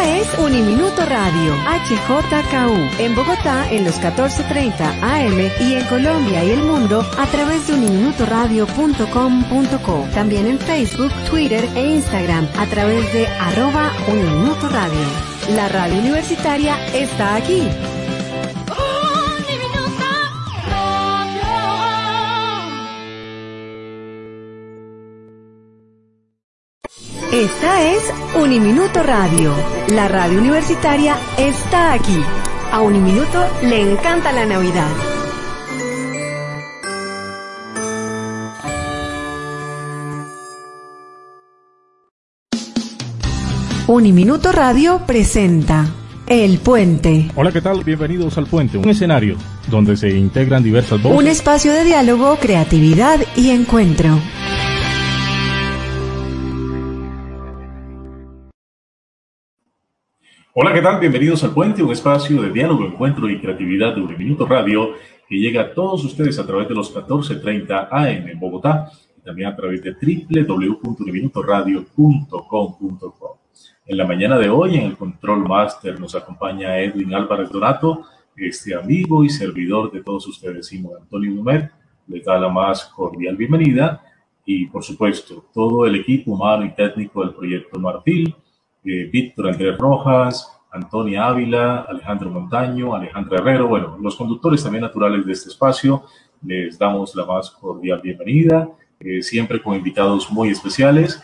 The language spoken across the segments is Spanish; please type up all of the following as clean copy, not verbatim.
Esta es Uniminuto Radio, HJKU, en Bogotá en los 14:30 AM y en Colombia y el mundo a través de uniminutoradio.com.co. También en Facebook, Twitter e Instagram a través de @Uniminuto Radio. La radio universitaria está aquí. Esta es Uniminuto Radio. La radio universitaria está aquí. A Uniminuto le encanta la Navidad. Uniminuto Radio presenta El Puente. Hola, ¿qué tal? Bienvenidos al Puente, un escenario donde se integran diversas voces. Un espacio de diálogo, creatividad y encuentro. Hola, ¿qué tal? Bienvenidos al Puente, un espacio de diálogo, encuentro y creatividad de Uniminuto Radio que llega a todos ustedes a través de los 14:30 AM en Bogotá y también a través de www.uniminutoradio.com.co. En la mañana de hoy, en el Control Master, nos acompaña Edwin Álvarez Donato, este amigo y servidor de todos ustedes, Simón Antonio Numet, les da la más cordial bienvenida y, por supuesto, todo el equipo humano y técnico del Proyecto Marfil, Víctor Andrés Rojas, Antonia Ávila, Alejandro Montaño, Alejandra Herrero, bueno, los conductores también naturales de este espacio, les damos la más cordial bienvenida, siempre con invitados muy especiales,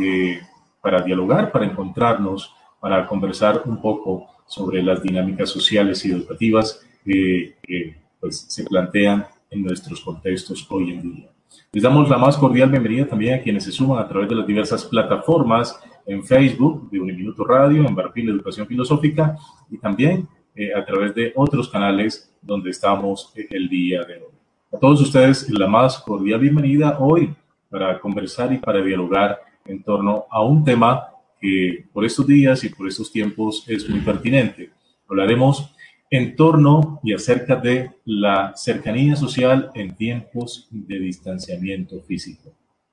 para dialogar, para encontrarnos, para conversar un poco sobre las dinámicas sociales y educativas que pues, se plantean en nuestros contextos hoy en día. Les damos la más cordial bienvenida también a quienes se suman a través de las diversas plataformas en Facebook de Uniminuto Radio, en Marfil Educación Filosófica y también a través de otros canales donde estamos el día de hoy. A todos ustedes la más cordial bienvenida hoy para conversar y para dialogar en torno a un tema que por estos días y por estos tiempos es muy pertinente. Hablaremos en torno y acerca de la cercanía social en tiempos de distanciamiento físico.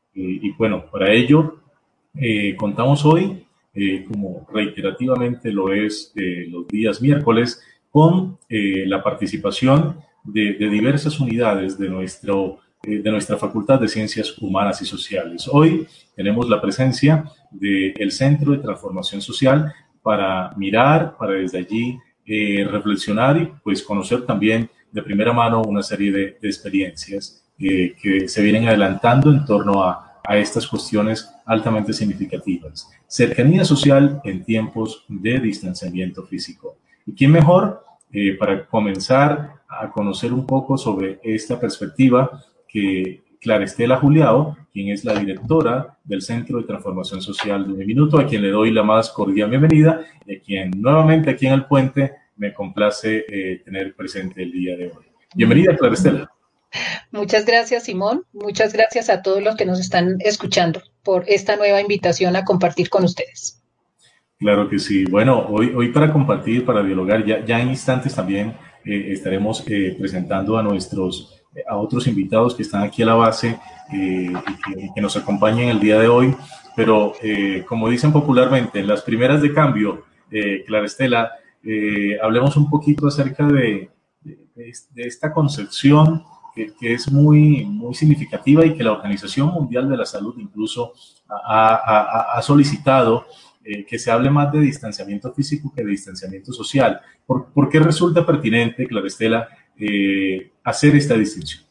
Y bueno, para ello contamos hoy, como reiterativamente lo es los días miércoles, con la participación de diversas unidades de nuestra Facultad de Ciencias Humanas y Sociales. Hoy tenemos la presencia del Centro de Transformación Social para mirar, para desde allí reflexionar y pues conocer también de primera mano una serie de experiencias que se vienen adelantando en torno a estas cuestiones altamente significativas. Cercanía social en tiempos de distanciamiento físico. ¿Y quién mejor para comenzar a conocer un poco sobre esta perspectiva que Clara Estela Juliao, quien es la directora del Centro de Transformación Social de Uniminuto, a quien le doy la más cordial bienvenida y a quien nuevamente aquí en el Puente me complace tener presente el día de hoy. Bienvenida, Clara Estela. Muchas gracias, Simón. Muchas gracias a todos los que nos están escuchando por esta nueva invitación a compartir con ustedes. Claro que sí. Bueno, hoy para compartir, para dialogar, ya en instantes también estaremos presentando a otros invitados que están aquí a la base y que nos acompañan el día de hoy. Pero como dicen popularmente, en las primeras de cambio, Clara Estela, hablemos un poquito acerca de esta concepción que es muy, muy significativa y que la Organización Mundial de la Salud incluso ha solicitado que se hable más de distanciamiento físico que de distanciamiento social. ¿Por qué resulta pertinente, Clara Estela, hacer esta distinción?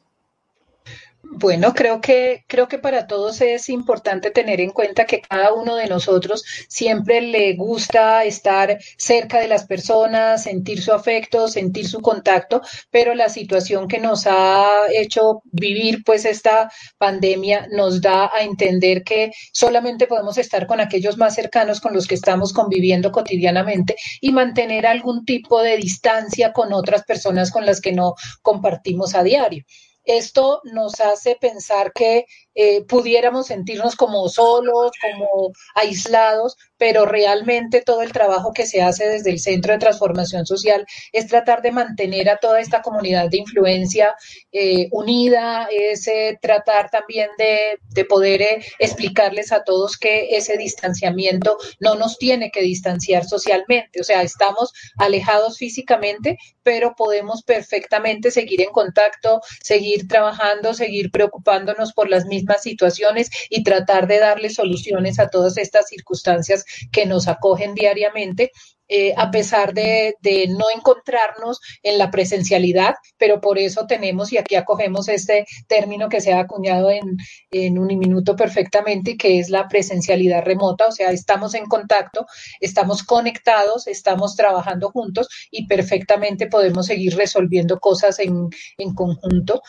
Bueno, creo que para todos es importante tener en cuenta que cada uno de nosotros siempre le gusta estar cerca de las personas, sentir su afecto, sentir su contacto, pero la situación que nos ha hecho vivir pues esta pandemia nos da a entender que solamente podemos estar con aquellos más cercanos con los que estamos conviviendo cotidianamente y mantener algún tipo de distancia con otras personas con las que no compartimos a diario. Esto nos hace pensar que pudiéramos sentirnos como solos, como aislados, pero realmente todo el trabajo que se hace desde el Centro de Transformación Social es tratar de mantener a toda esta comunidad de influencia unida, es tratar también de poder explicarles a todos que ese distanciamiento no nos tiene que distanciar socialmente, o sea, estamos alejados físicamente, pero podemos perfectamente seguir en contacto, seguir trabajando, seguir preocupándonos por las mismas situaciones y tratar de darle soluciones a todas estas circunstancias que nos acogen diariamente. A pesar de no encontrarnos en la presencialidad, pero por eso tenemos, y aquí acogemos este término que se ha acuñado en Uniminuto perfectamente, que es la presencialidad remota, o sea, estamos en contacto, estamos conectados, estamos trabajando juntos y perfectamente podemos seguir resolviendo cosas en conjunto.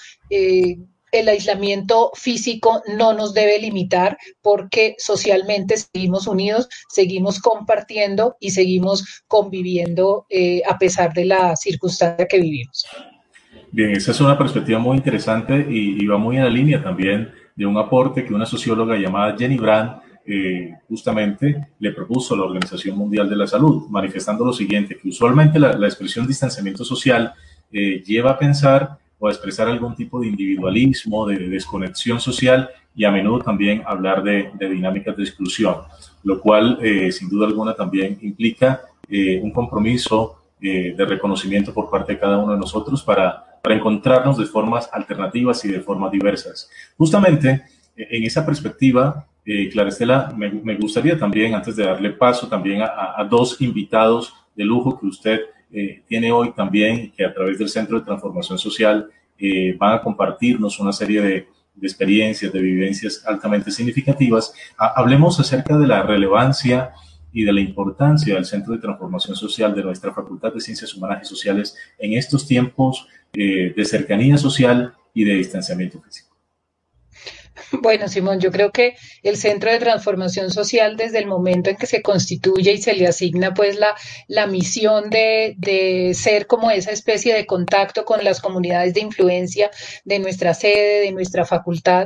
El aislamiento físico no nos debe limitar porque socialmente seguimos unidos, seguimos compartiendo y seguimos conviviendo a pesar de la circunstancia que vivimos. Bien, esa es una perspectiva muy interesante y va muy en la línea también de un aporte que una socióloga llamada Jenny Brand justamente le propuso a la Organización Mundial de la Salud, manifestando lo siguiente, que usualmente la expresión distanciamiento social lleva a pensar o a expresar algún tipo de individualismo, de desconexión social y a menudo también hablar de dinámicas de exclusión, lo cual sin duda alguna también implica un compromiso de reconocimiento por parte de cada uno de nosotros para encontrarnos de formas alternativas y de formas diversas. Justamente en esa perspectiva, Clara Estela, me gustaría también, antes de darle paso también a dos invitados de lujo que usted tiene hoy también, que a través del Centro de Transformación Social van a compartirnos una serie de experiencias, de vivencias altamente significativas. Hablemos acerca de la relevancia y de la importancia del Centro de Transformación Social de nuestra Facultad de Ciencias Humanas y Sociales en estos tiempos de cercanía social y de distanciamiento físico. Bueno, Simón, yo creo que el Centro de Transformación Social, desde el momento en que se constituye y se le asigna pues la misión de ser como esa especie de contacto con las comunidades de influencia de nuestra sede, de nuestra facultad,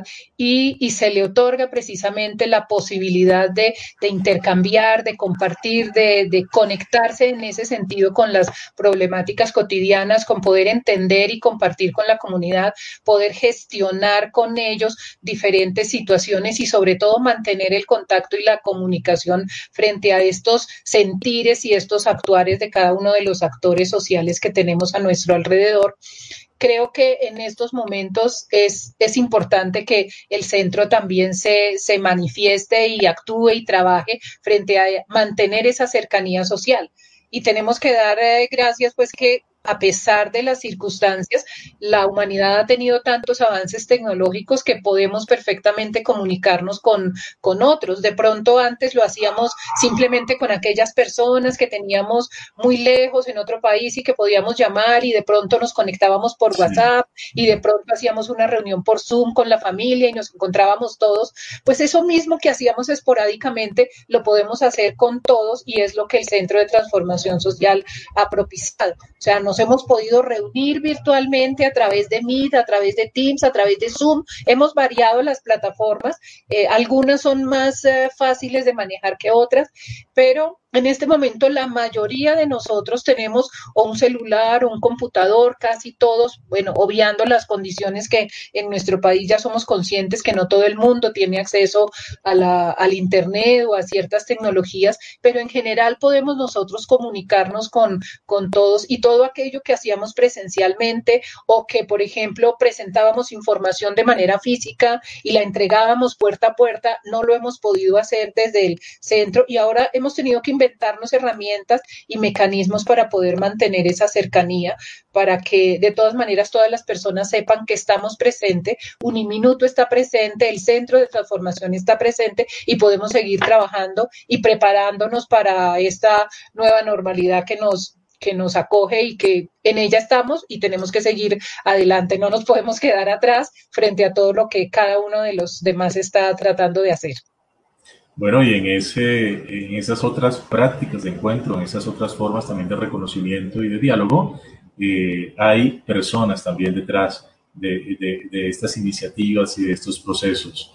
y se le otorga precisamente la posibilidad de intercambiar, de compartir, de conectarse en ese sentido con las problemáticas cotidianas, con poder entender y compartir con la comunidad, poder gestionar con ellos diferentes situaciones y sobre todo mantener el contacto y la comunicación frente a estos sentires y estos actuares de cada uno de los actores sociales que tenemos a nuestro alrededor. Creo que en estos momentos es importante que el centro también se manifieste y actúe y trabaje frente a mantener esa cercanía social. Y tenemos que dar gracias pues que a pesar de las circunstancias, la humanidad ha tenido tantos avances tecnológicos que podemos perfectamente comunicarnos con otros. De pronto antes lo hacíamos simplemente con aquellas personas que teníamos muy lejos en otro país y que podíamos llamar y de pronto nos conectábamos por WhatsApp y de pronto hacíamos una reunión por Zoom con la familia y nos encontrábamos todos. Pues eso mismo que hacíamos esporádicamente lo podemos hacer con todos y es lo que el Centro de Transformación Social ha propiciado. O sea, nos hemos podido reunir virtualmente a través de Meet, a través de Teams, a través de Zoom. Hemos variado las plataformas. Algunas son más fáciles de manejar que otras, pero en este momento la mayoría de nosotros tenemos o un celular o un computador, casi todos, bueno, obviando las condiciones que en nuestro país ya somos conscientes que no todo el mundo tiene acceso al internet o a ciertas tecnologías, pero en general podemos nosotros comunicarnos con todos y todo aquello que hacíamos presencialmente o que, por ejemplo, presentábamos información de manera física y la entregábamos puerta a puerta, no lo hemos podido hacer desde el centro y ahora hemos tenido que inventarnos herramientas y mecanismos para poder mantener esa cercanía, para que de todas maneras todas las personas sepan que estamos presentes, Uniminuto está presente, el Centro de Transformación está presente y podemos seguir trabajando y preparándonos para esta nueva normalidad que nos acoge y que en ella estamos y tenemos que seguir adelante, no nos podemos quedar atrás frente a todo lo que cada uno de los demás está tratando de hacer. Bueno, y en esas otras prácticas de encuentro, en esas otras formas también de reconocimiento y de diálogo, hay personas también detrás de estas iniciativas y de estos procesos.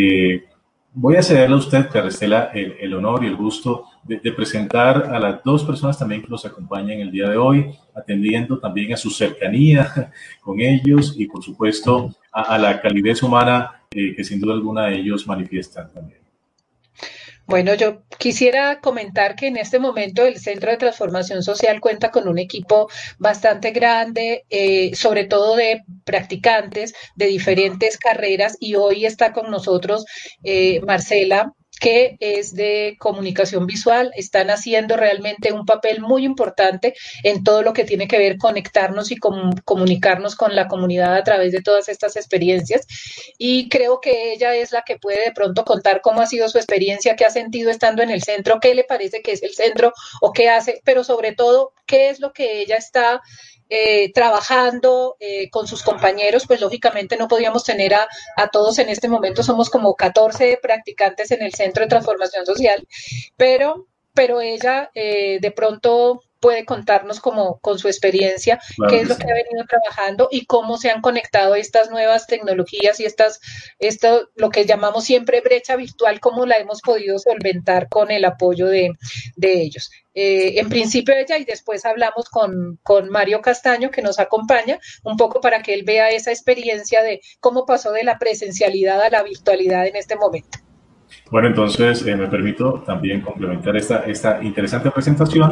Voy a cederle a usted, Carrestela, el honor y el gusto de presentar a las dos personas también que nos acompañan el día de hoy, atendiendo también a su cercanía con ellos y, por supuesto, a la calidez humana que sin duda alguna ellos manifiestan también. Bueno, yo quisiera comentar que en este momento el Centro de Transformación Social cuenta con un equipo bastante grande, sobre todo de practicantes de diferentes carreras, y hoy está con nosotros Marcela, que es de comunicación visual. Están haciendo realmente un papel muy importante en todo lo que tiene que ver conectarnos y comunicarnos con la comunidad a través de todas estas experiencias. Y creo que ella es la que puede de pronto contar cómo ha sido su experiencia, qué ha sentido estando en el centro, qué le parece que es el centro o qué hace, pero sobre todo, qué es lo que ella está trabajando con sus compañeros. Pues lógicamente no podíamos tener a todos en este momento, somos como 14 practicantes en el Centro de Transformación Social, pero ella de pronto puede contarnos como con su experiencia, Claro qué que es lo sí. que ha venido trabajando y cómo se han conectado estas nuevas tecnologías y esto, lo que llamamos siempre brecha virtual, cómo la hemos podido solventar con el apoyo de ellos. En principio ella, y después hablamos con Mario Castaño, que nos acompaña, un poco para que él vea esa experiencia de cómo pasó de la presencialidad a la virtualidad en este momento. Bueno, entonces me permito también complementar esta interesante presentación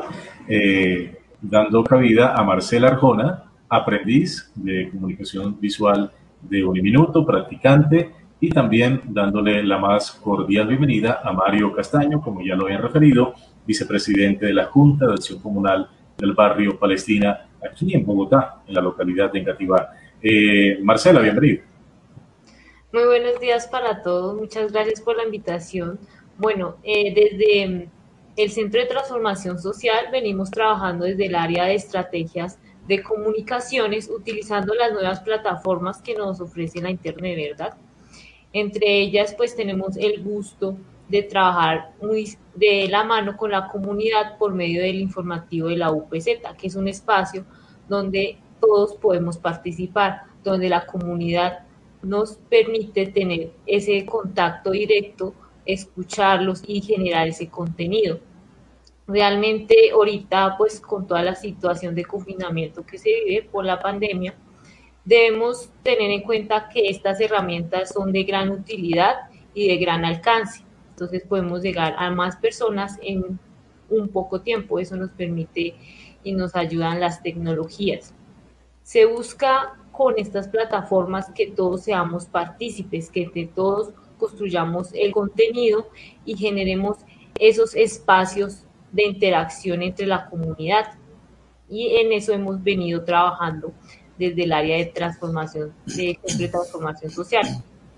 dando cabida a Marcela Arjona, aprendiz de comunicación visual de Uniminuto, practicante, y también dándole la más cordial bienvenida a Mario Castaño, como ya lo habían referido, vicepresidente de la Junta de Acción Comunal del barrio Palestina, aquí en Bogotá, en la localidad de Engativá. Marcela, bienvenido. Muy buenos días para todos, muchas gracias por la invitación. Bueno, desde el Centro de Transformación Social venimos trabajando desde el área de estrategias de comunicaciones, utilizando las nuevas plataformas que nos ofrece la Internet, ¿verdad? Entre ellas, pues tenemos el gusto de trabajar muy de la mano con la comunidad por medio del informativo de la UPZ, que es un espacio donde todos podemos participar, donde la comunidad nos permite tener ese contacto directo, escucharlos y generar ese contenido. Realmente ahorita, pues con toda la situación de confinamiento que se vive por la pandemia, debemos tener en cuenta que estas herramientas son de gran utilidad y de gran alcance. Entonces podemos llegar a más personas en un poco tiempo. Eso nos permite y nos ayudan las tecnologías. Se busca con estas plataformas que todos seamos partícipes, que entre todos construyamos el contenido y generemos esos espacios de interacción entre la comunidad. Y en eso hemos venido trabajando desde el área de transformación, de transformación social.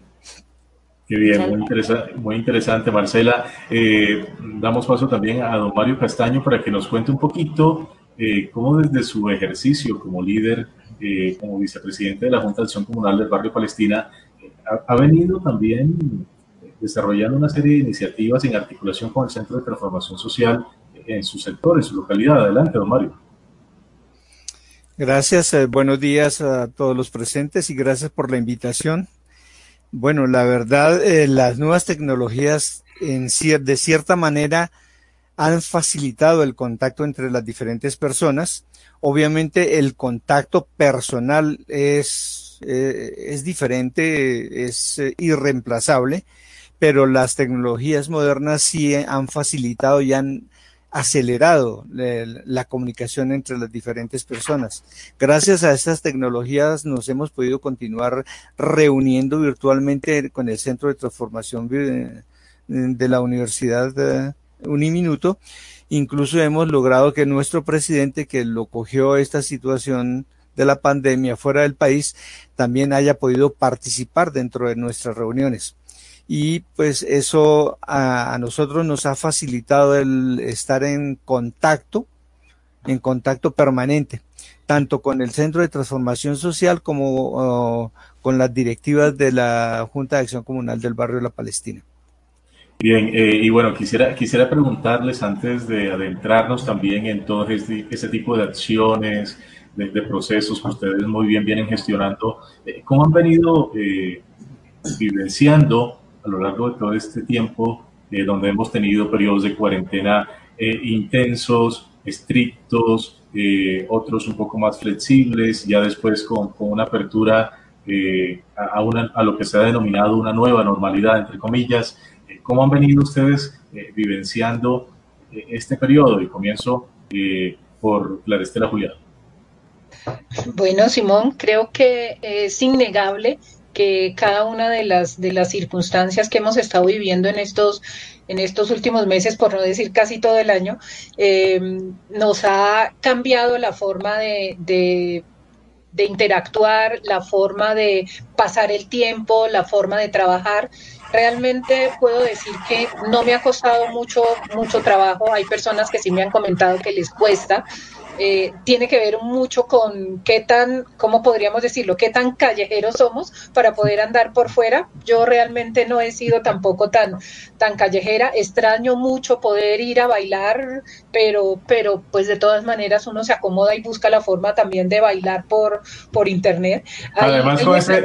Qué bien, muy interesante, Marcela. Damos paso también a don Mario Castaño para que nos cuente un poquito cómo desde su ejercicio como líder, como vicepresidente de la Junta de Acción Comunal del Barrio Palestina, ha venido también desarrollando una serie de iniciativas en articulación con el Centro de Transformación Social en su sector, en su localidad. Adelante, don Mario. Gracias, buenos días a todos los presentes y gracias por la invitación. Bueno, la verdad, las nuevas tecnologías de cierta manera han facilitado el contacto entre las diferentes personas. Obviamente el contacto personal es diferente, es irreemplazable, pero las tecnologías modernas sí han facilitado y han acelerado la comunicación entre las diferentes personas. Gracias a estas tecnologías nos hemos podido continuar reuniendo virtualmente con el Centro de Transformación de la Universidad Uniminuto. Incluso hemos logrado que nuestro presidente, que lo cogió esta situación de la pandemia fuera del país, también haya podido participar dentro de nuestras reuniones. Y pues eso a nosotros nos ha facilitado el estar en contacto permanente, tanto con el Centro de Transformación Social como con las directivas de la Junta de Acción Comunal del Barrio La Palestina. Bien, y bueno, quisiera preguntarles antes de adentrarnos también en todo ese tipo de acciones, de procesos que ustedes muy bien vienen gestionando. ¿Cómo han venido vivenciando a lo largo de todo este tiempo, donde hemos tenido periodos de cuarentena intensos, estrictos, otros un poco más flexibles, ya después con una apertura a lo que se ha denominado una nueva normalidad, entre comillas? ¿Cómo han venido ustedes vivenciando este periodo? Y comienzo por Clara Estela Julián. Bueno, Simón, creo que es innegable que cada una de las circunstancias que hemos estado viviendo en estos últimos meses, por no decir casi todo el año, nos ha cambiado la forma de interactuar, la forma de pasar el tiempo, la forma de trabajar. Realmente puedo decir que no me ha costado mucho trabajo. Hay personas que sí me han comentado que les cuesta. Tiene que ver mucho con qué tan, ¿cómo podríamos decirlo? Qué tan callejeros somos para poder andar por fuera. Yo realmente no he sido tampoco tan callejera. Extraño mucho poder ir a bailar, pero pues de todas maneras uno se acomoda y busca la forma también de bailar por internet. Además,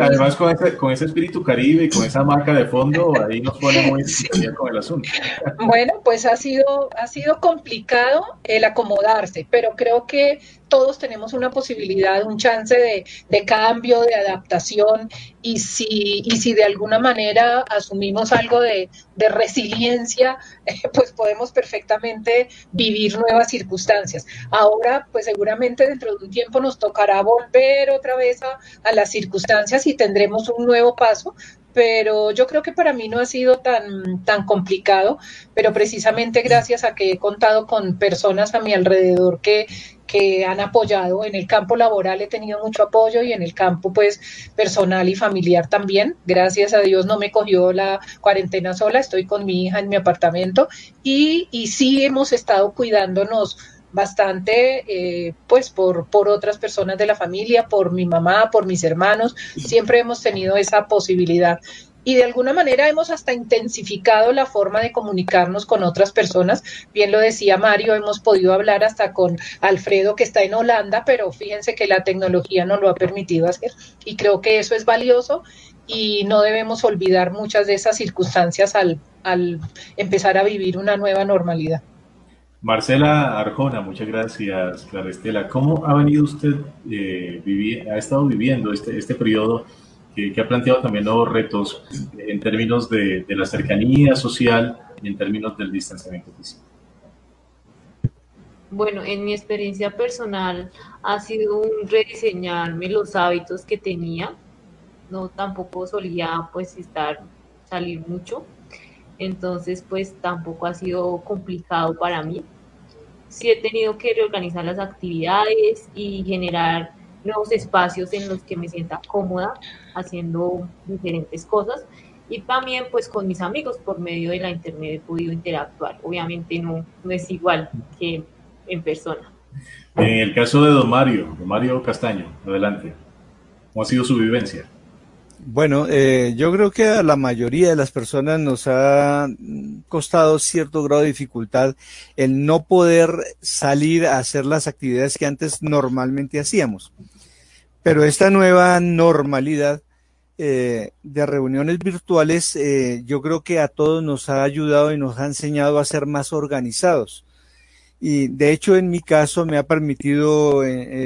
con ese espíritu caribe y con esa marca de fondo, ahí nos pone muy bien con el asunto. Bueno, pues ha sido complicado el acomodarse, pero creo que todos tenemos una posibilidad, un chance de cambio, de adaptación, y si de alguna manera asumimos algo de resiliencia, pues podemos perfectamente vivir nuevas circunstancias. Ahora, pues seguramente dentro de un tiempo nos tocará volver otra vez a las circunstancias y tendremos un nuevo paso, pero yo creo que para mí no ha sido tan complicado, pero precisamente gracias a que he contado con personas a mi alrededor que han apoyado. En el campo laboral he tenido mucho apoyo y en el campo pues personal y familiar también. Gracias a Dios no me cogió la cuarentena sola, estoy con mi hija en mi apartamento y sí hemos estado cuidándonos bastante, pues por otras personas de la familia, por mi mamá, por mis hermanos. Siempre hemos tenido esa posibilidad y de alguna manera hemos hasta intensificado la forma de comunicarnos con otras personas. Bien lo decía Mario, hemos podido hablar hasta con Alfredo, que está en Holanda, pero fíjense que la tecnología nos lo ha permitido hacer y creo que eso es valioso y no debemos olvidar muchas de esas circunstancias al empezar a vivir una nueva normalidad. Marcela Arjona, muchas gracias, Clara Estela. ¿Cómo ha venido usted, ha estado viviendo este periodo que ha planteado también nuevos retos en términos de la cercanía social y en términos del distanciamiento físico? Bueno, en mi experiencia personal ha sido un rediseñarme los hábitos que tenía. No, tampoco solía pues salir mucho. Entonces pues tampoco ha sido complicado para mí. Sí he tenido que reorganizar las actividades y generar nuevos espacios en los que me sienta cómoda haciendo diferentes cosas y también pues con mis amigos por medio de la internet he podido interactuar. Obviamente no es igual que en persona. En el caso de don Mario Castaño, adelante. ¿Cómo ha sido su vivencia? Bueno, yo creo que a la mayoría de las personas nos ha costado cierto grado de dificultad el no poder salir a hacer las actividades que antes normalmente hacíamos. Pero esta nueva normalidad de reuniones virtuales, yo creo que a todos nos ha ayudado y nos ha enseñado a ser más organizados. Y de hecho, en mi caso, me ha permitido,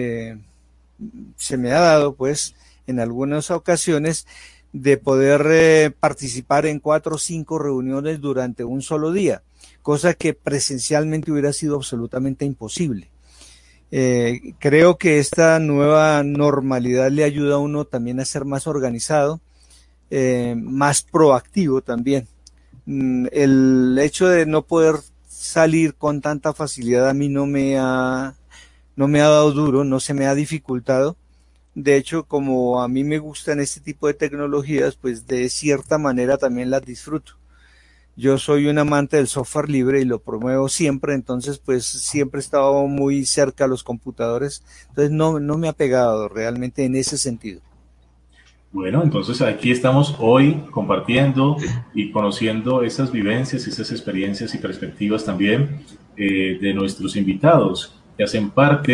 se me ha dado, pues, en algunas ocasiones, de poder participar en 4 o 5 reuniones durante un solo día, cosa que presencialmente hubiera sido absolutamente imposible. Creo que esta nueva normalidad le ayuda a uno también a ser más organizado, más proactivo también. El hecho de no poder salir con tanta facilidad a mí no me ha dado duro, no se me ha dificultado. De hecho, como a mí me gustan este tipo de tecnologías, pues de cierta manera también las disfruto. Yo soy un amante del software libre y lo promuevo siempre, entonces pues siempre he estado muy cerca a los computadores, entonces no me ha pegado realmente en ese sentido. Bueno, entonces aquí estamos hoy compartiendo y conociendo esas vivencias, esas experiencias y perspectivas también de nuestros invitados que hacen parte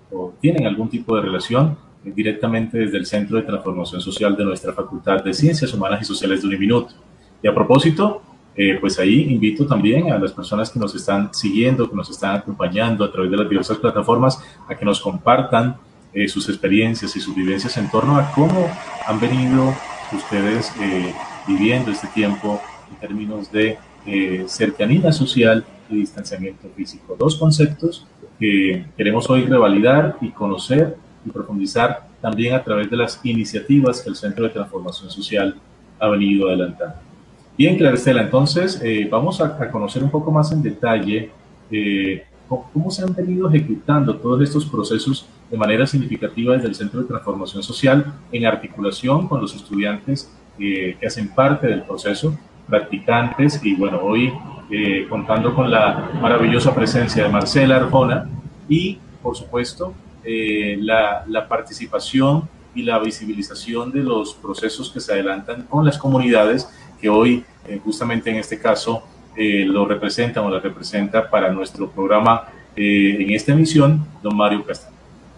o tienen algún tipo de relación directamente desde el Centro de Transformación Social de nuestra Facultad de Ciencias Humanas y Sociales de Uniminuto. Y a propósito, pues ahí invito también a las personas que nos están siguiendo, que nos están acompañando a través de las diversas plataformas, a que nos compartan sus experiencias y sus vivencias en torno a cómo han venido ustedes viviendo este tiempo en términos de cercanía social y distanciamiento físico. Dos conceptos que queremos hoy revalidar y conocer y profundizar también a través de las iniciativas que el Centro de Transformación Social ha venido adelantando. Bien, Clara Estela, entonces vamos a conocer un poco más en detalle cómo se han venido ejecutando todos estos procesos de manera significativa desde el Centro de Transformación Social en articulación con los estudiantes que hacen parte del proceso, practicantes y bueno, hoy contando con la maravillosa presencia de Marcela Arjona y por supuesto la participación y la visibilización de los procesos que se adelantan con las comunidades que hoy justamente en este caso lo representan o la representa para nuestro programa en esta emisión, don Mario Castaño.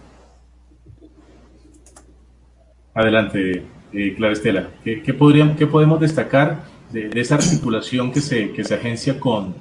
Adelante, Clara Estela. ¿Qué podemos destacar de esa articulación que se agencia con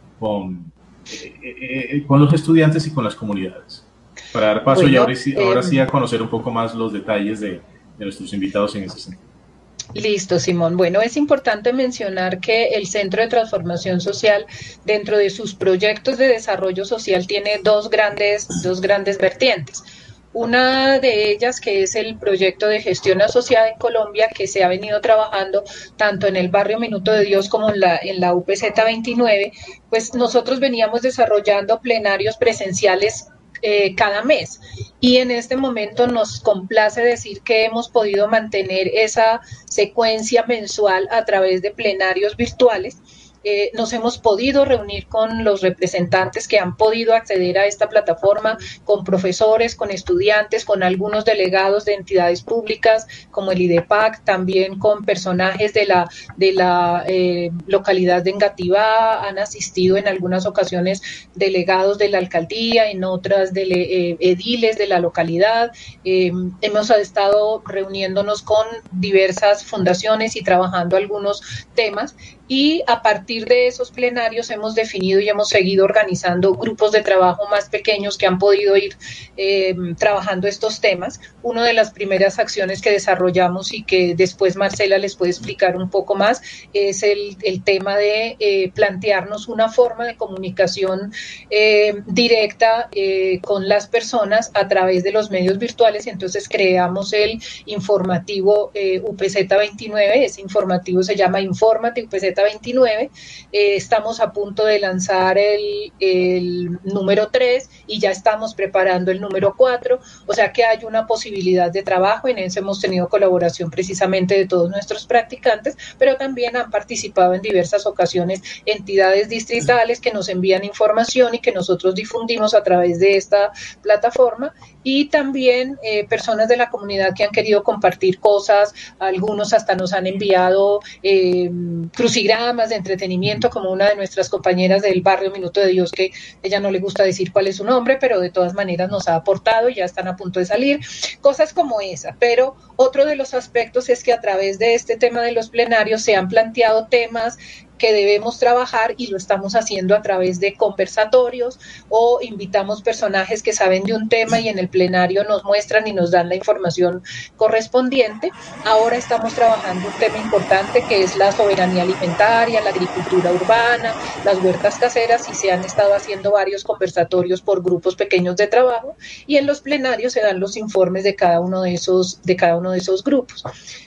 los estudiantes y con las comunidades? Para dar paso y ahora sí a conocer un poco más los detalles de nuestros invitados en ese sentido. Listo, Simón. Bueno, es importante mencionar que el Centro de Transformación Social, dentro de sus proyectos de desarrollo social, tiene dos grandes vertientes. Una de ellas, que es el proyecto de gestión asociada en Colombia, que se ha venido trabajando tanto en el barrio Minuto de Dios como en la UPZ 29, pues nosotros veníamos desarrollando plenarios presenciales cada mes. Y en este momento nos complace decir que hemos podido mantener esa secuencia mensual a través de plenarios virtuales. Nos hemos podido reunir con los representantes que han podido acceder a esta plataforma, con profesores, con estudiantes, con algunos delegados de entidades públicas como el IDEPAC, también con personajes de la localidad de Engativá, han asistido en algunas ocasiones delegados de la alcaldía, en otras ediles de la localidad. Hemos estado reuniéndonos con diversas fundaciones y trabajando algunos temas. Y a partir de esos plenarios hemos definido y hemos seguido organizando grupos de trabajo más pequeños que han podido ir trabajando estos temas. Una de las primeras acciones que desarrollamos y que después Marcela les puede explicar un poco más es el tema de plantearnos una forma de comunicación directa con las personas a través de los medios virtuales. Entonces creamos el informativo UPZ 29, ese informativo se llama Infórmate UPZ 29, estamos a punto de lanzar el número 3 y ya estamos preparando el número 4, o sea que hay una posibilidad de trabajo. En eso hemos tenido colaboración precisamente de todos nuestros practicantes, pero también han participado en diversas ocasiones entidades distritales que nos envían información y que nosotros difundimos a través de esta plataforma, y también personas de la comunidad que han querido compartir cosas, algunos hasta nos han enviado crucigramas de entretenimiento, como una de nuestras compañeras del barrio Minuto de Dios, que ella no le gusta decir cuál es su nombre, pero de todas maneras nos ha aportado y ya están a punto de salir, cosas como esa. Pero otro de los aspectos es que a través de este tema de los plenarios se han planteado temas que debemos trabajar y lo estamos haciendo a través de conversatorios, o invitamos personajes que saben de un tema y en el plenario nos muestran y nos dan la información correspondiente. Ahora estamos trabajando un tema importante que es la soberanía alimentaria, la agricultura urbana, las huertas caseras, y se han estado haciendo varios conversatorios por grupos pequeños de trabajo, y en los plenarios se dan los informes de cada uno de esos grupos.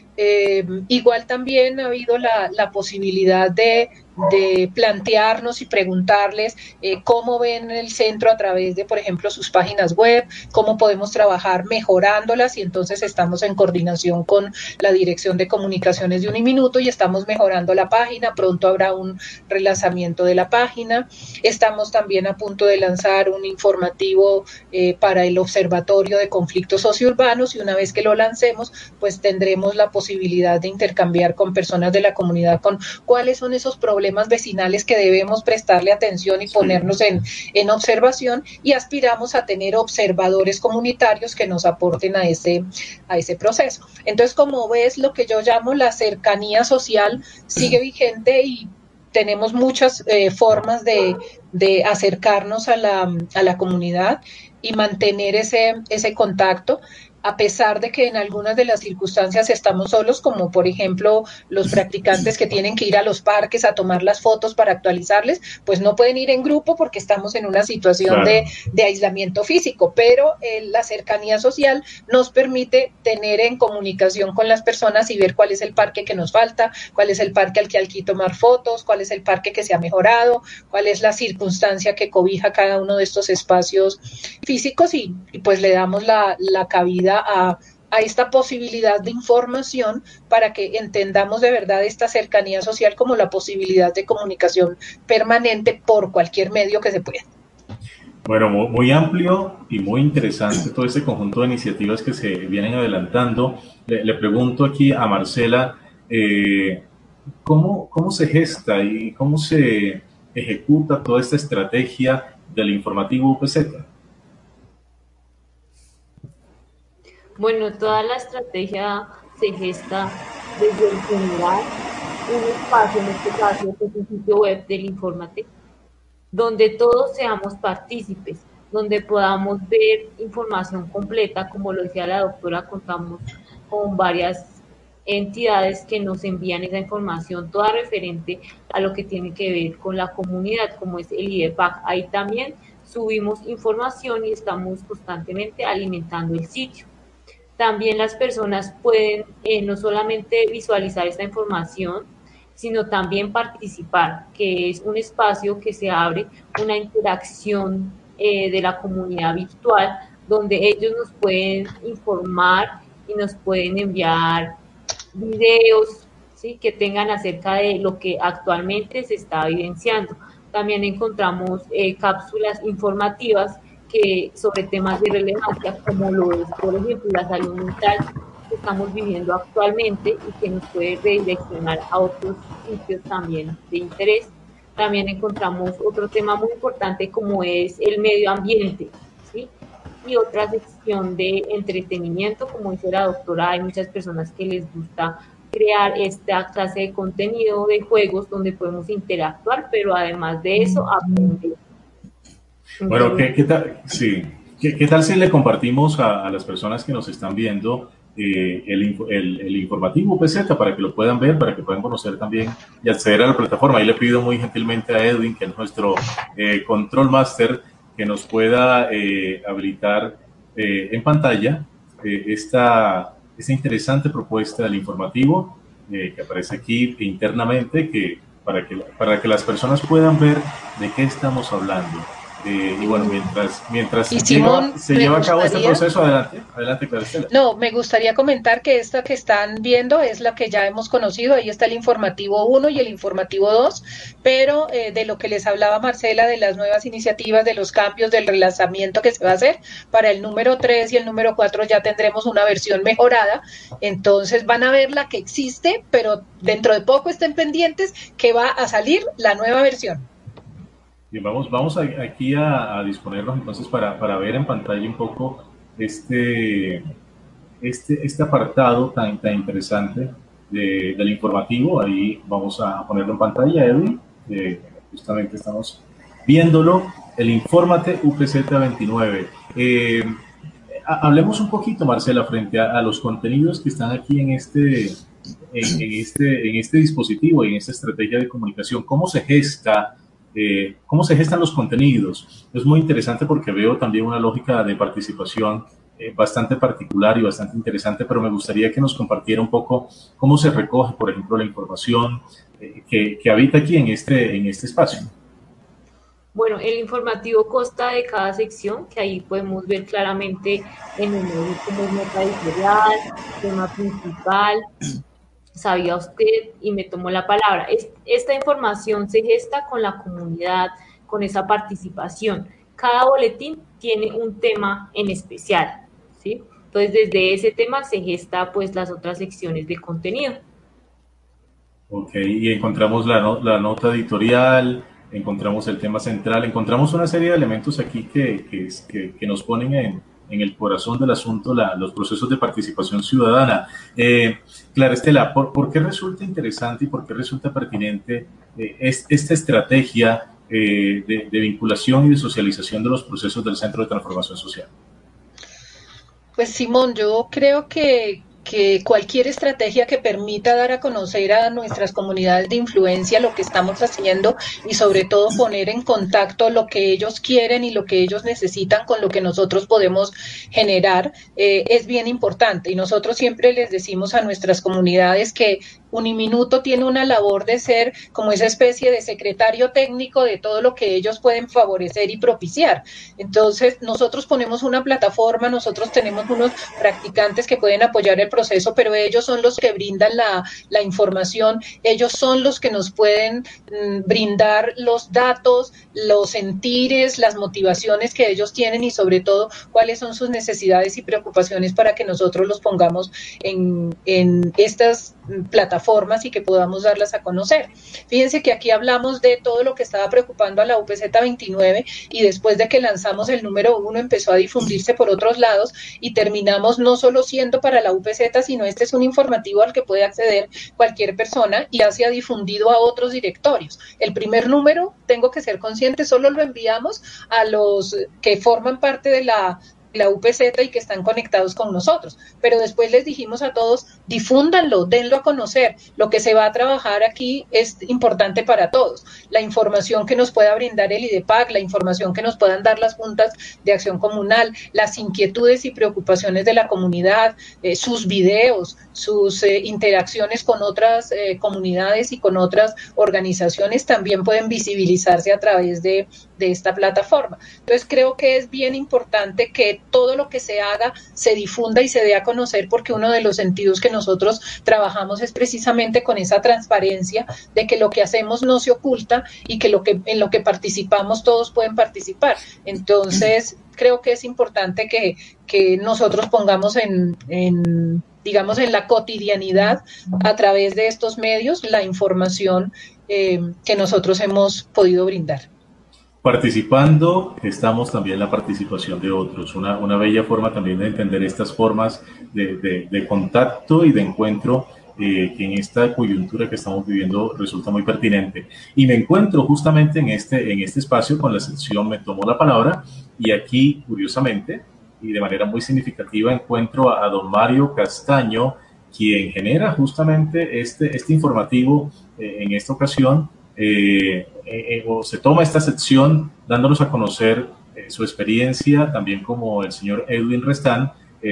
Igual también ha habido la posibilidad de plantearnos y preguntarles cómo ven el centro a través de, por ejemplo, sus páginas web, cómo podemos trabajar mejorándolas, y entonces estamos en coordinación con la Dirección de Comunicaciones de Uniminuto y estamos mejorando la página. Pronto habrá un relanzamiento de la página. Estamos también a punto de lanzar un informativo para el Observatorio de Conflictos Sociourbanos, y una vez que lo lancemos, pues tendremos la posibilidad de intercambiar con personas de la comunidad con cuáles son esos problemas problemas vecinales que debemos prestarle atención y ponernos en observación, y aspiramos a tener observadores comunitarios que nos aporten a ese proceso. Entonces, como ves, lo que yo llamo la cercanía social sigue vigente y tenemos muchas formas de acercarnos a la comunidad y mantener ese contacto, a pesar de que en algunas de las circunstancias estamos solos, como por ejemplo los practicantes que tienen que ir a los parques a tomar las fotos para actualizarles, pues no pueden ir en grupo porque estamos en una situación de aislamiento físico, pero la cercanía social nos permite tener en comunicación con las personas y ver cuál es el parque que nos falta, cuál es el parque al que hay que tomar fotos, cuál es el parque que se ha mejorado, cuál es la circunstancia que cobija cada uno de estos espacios físicos, y pues le damos la cabida a esta posibilidad de información para que entendamos de verdad esta cercanía social como la posibilidad de comunicación permanente por cualquier medio que se pueda. Bueno, muy amplio y muy interesante todo este conjunto de iniciativas que se vienen adelantando. Le pregunto aquí a Marcela, ¿cómo se gesta y cómo se ejecuta toda esta estrategia del informativo UPZ? Bueno, toda la estrategia se gesta desde el generar un espacio, en este caso, que es un sitio web del Infórmate, donde todos seamos partícipes, donde podamos ver información completa. Como lo decía la doctora, contamos con varias entidades que nos envían esa información, toda referente a lo que tiene que ver con la comunidad, como es el IDEPAC. Ahí también subimos información y estamos constantemente alimentando el sitio. También las personas pueden no solamente visualizar esta información, sino también participar, que es un espacio que se abre, una interacción de la comunidad virtual, donde ellos nos pueden informar y nos pueden enviar videos, ¿sí?, que tengan acerca de lo que actualmente se está evidenciando. También encontramos cápsulas informativas que sobre temas de relevancia, como lo es, por ejemplo, la salud mental que estamos viviendo actualmente y que nos puede redireccionar a otros sitios también de interés. También encontramos otro tema muy importante como es el medio ambiente, ¿sí?, y otra sección de entretenimiento. Como dice la doctora, hay muchas personas que les gusta crear esta clase de contenido de juegos donde podemos interactuar, pero además de eso, aprender. Bueno, ¿qué tal? Sí. ¿Qué tal si le compartimos a las personas que nos están viendo el informativo UPZ para que lo puedan ver, para que puedan conocer también y acceder a la plataforma? Ahí le pido muy gentilmente a Edwin, que es nuestro Control Master, que nos pueda habilitar en pantalla esta interesante propuesta del informativo que aparece aquí internamente, para que las personas puedan ver de qué estamos hablando. Y bueno, mientras se lleva a cabo este proceso, adelante, Claristela. No, me gustaría comentar que esta que están viendo es la que ya hemos conocido. Ahí está el informativo 1 y el informativo 2, pero de lo que les hablaba Marcela, de las nuevas iniciativas, de los cambios, del relanzamiento que se va a hacer para el número 3 y el número 4, ya tendremos una versión mejorada. Entonces van a ver la que existe, pero dentro de poco estén pendientes que va a salir la nueva versión. Bien, vamos aquí a disponernos entonces para ver en pantalla un poco este apartado tan interesante del informativo. Ahí vamos a ponerlo en pantalla, Edwin. Justamente estamos viéndolo, el Infórmate UPZ 29. Hablemos un poquito, Marcela, frente a los contenidos que están aquí en este dispositivo y en esta estrategia de comunicación. ¿Cómo se gestan los contenidos? Es muy interesante porque veo también una lógica de participación bastante particular y bastante interesante, pero me gustaría que nos compartiera un poco cómo se recoge, por ejemplo, la información que habita aquí en este espacio. Bueno, el informativo consta de cada sección, que ahí podemos ver claramente en el medio como es nota editorial, tema principal, sabía usted y me tomó la palabra. Esta información se gesta con la comunidad, con esa participación. Cada boletín tiene un tema en especial, ¿sí? Entonces, desde ese tema se gesta pues las otras secciones de contenido. Ok, y encontramos la nota editorial, encontramos el tema central, encontramos una serie de elementos aquí que nos ponen en el corazón del asunto los procesos de participación ciudadana. Clara Estela, ¿por qué resulta interesante y por qué resulta pertinente esta estrategia de vinculación y de socialización de los procesos del Centro de Transformación Social? Pues Simón, yo creo que cualquier estrategia que permita dar a conocer a nuestras comunidades de influencia lo que estamos haciendo y sobre todo poner en contacto lo que ellos quieren y lo que ellos necesitan con lo que nosotros podemos generar es bien importante. Y nosotros siempre les decimos a nuestras comunidades que Uniminuto tiene una labor de ser como esa especie de secretario técnico de todo lo que ellos pueden favorecer y propiciar. Entonces, nosotros ponemos una plataforma, nosotros tenemos unos practicantes que pueden apoyar el proceso, pero ellos son los que brindan la información, ellos son los que nos pueden brindar los datos, los sentires, las motivaciones que ellos tienen y sobre todo cuáles son sus necesidades y preocupaciones para que nosotros los pongamos en estas plataformas y que podamos darlas a conocer. Fíjense que aquí hablamos de todo lo que estaba preocupando a la UPZ 29 y después de que lanzamos el número 1 empezó a difundirse por otros lados y terminamos no solo siendo para la UPZ, sino este es un informativo al que puede acceder cualquier persona y ya se ha difundido a otros directorios. El primer número, tengo que ser consciente, solo lo enviamos a los que forman parte de la UPZ y que están conectados con nosotros, pero después les dijimos a todos, difúndanlo, denlo a conocer, lo que se va a trabajar aquí es importante para todos, la información que nos pueda brindar el IDEPAC, la información que nos puedan dar las juntas de acción comunal, las inquietudes y preocupaciones de la comunidad, sus videos, sus interacciones con otras comunidades y con otras organizaciones también pueden visibilizarse a través de esta plataforma. Entonces creo que es bien importante que todo lo que se haga se difunda y se dé a conocer porque uno de los sentidos que nosotros trabajamos es precisamente con esa transparencia de que lo que hacemos no se oculta y que en lo que participamos todos pueden participar. Entonces creo que es importante que nosotros pongamos digamos, en la cotidianidad a través de estos medios la información que nosotros hemos podido brindar. Participando, estamos también la participación de otros, una bella forma también de entender estas formas de contacto y de encuentro que en esta coyuntura que estamos viviendo resulta muy pertinente. Y me encuentro justamente en este espacio con la sección Me Tomo la Palabra y aquí, curiosamente, y de manera muy significativa, encuentro a don Mario Castaño, quien genera justamente este informativo en esta ocasión, o se toma esta sección dándonos a conocer su experiencia, también como el señor Edwin Restán,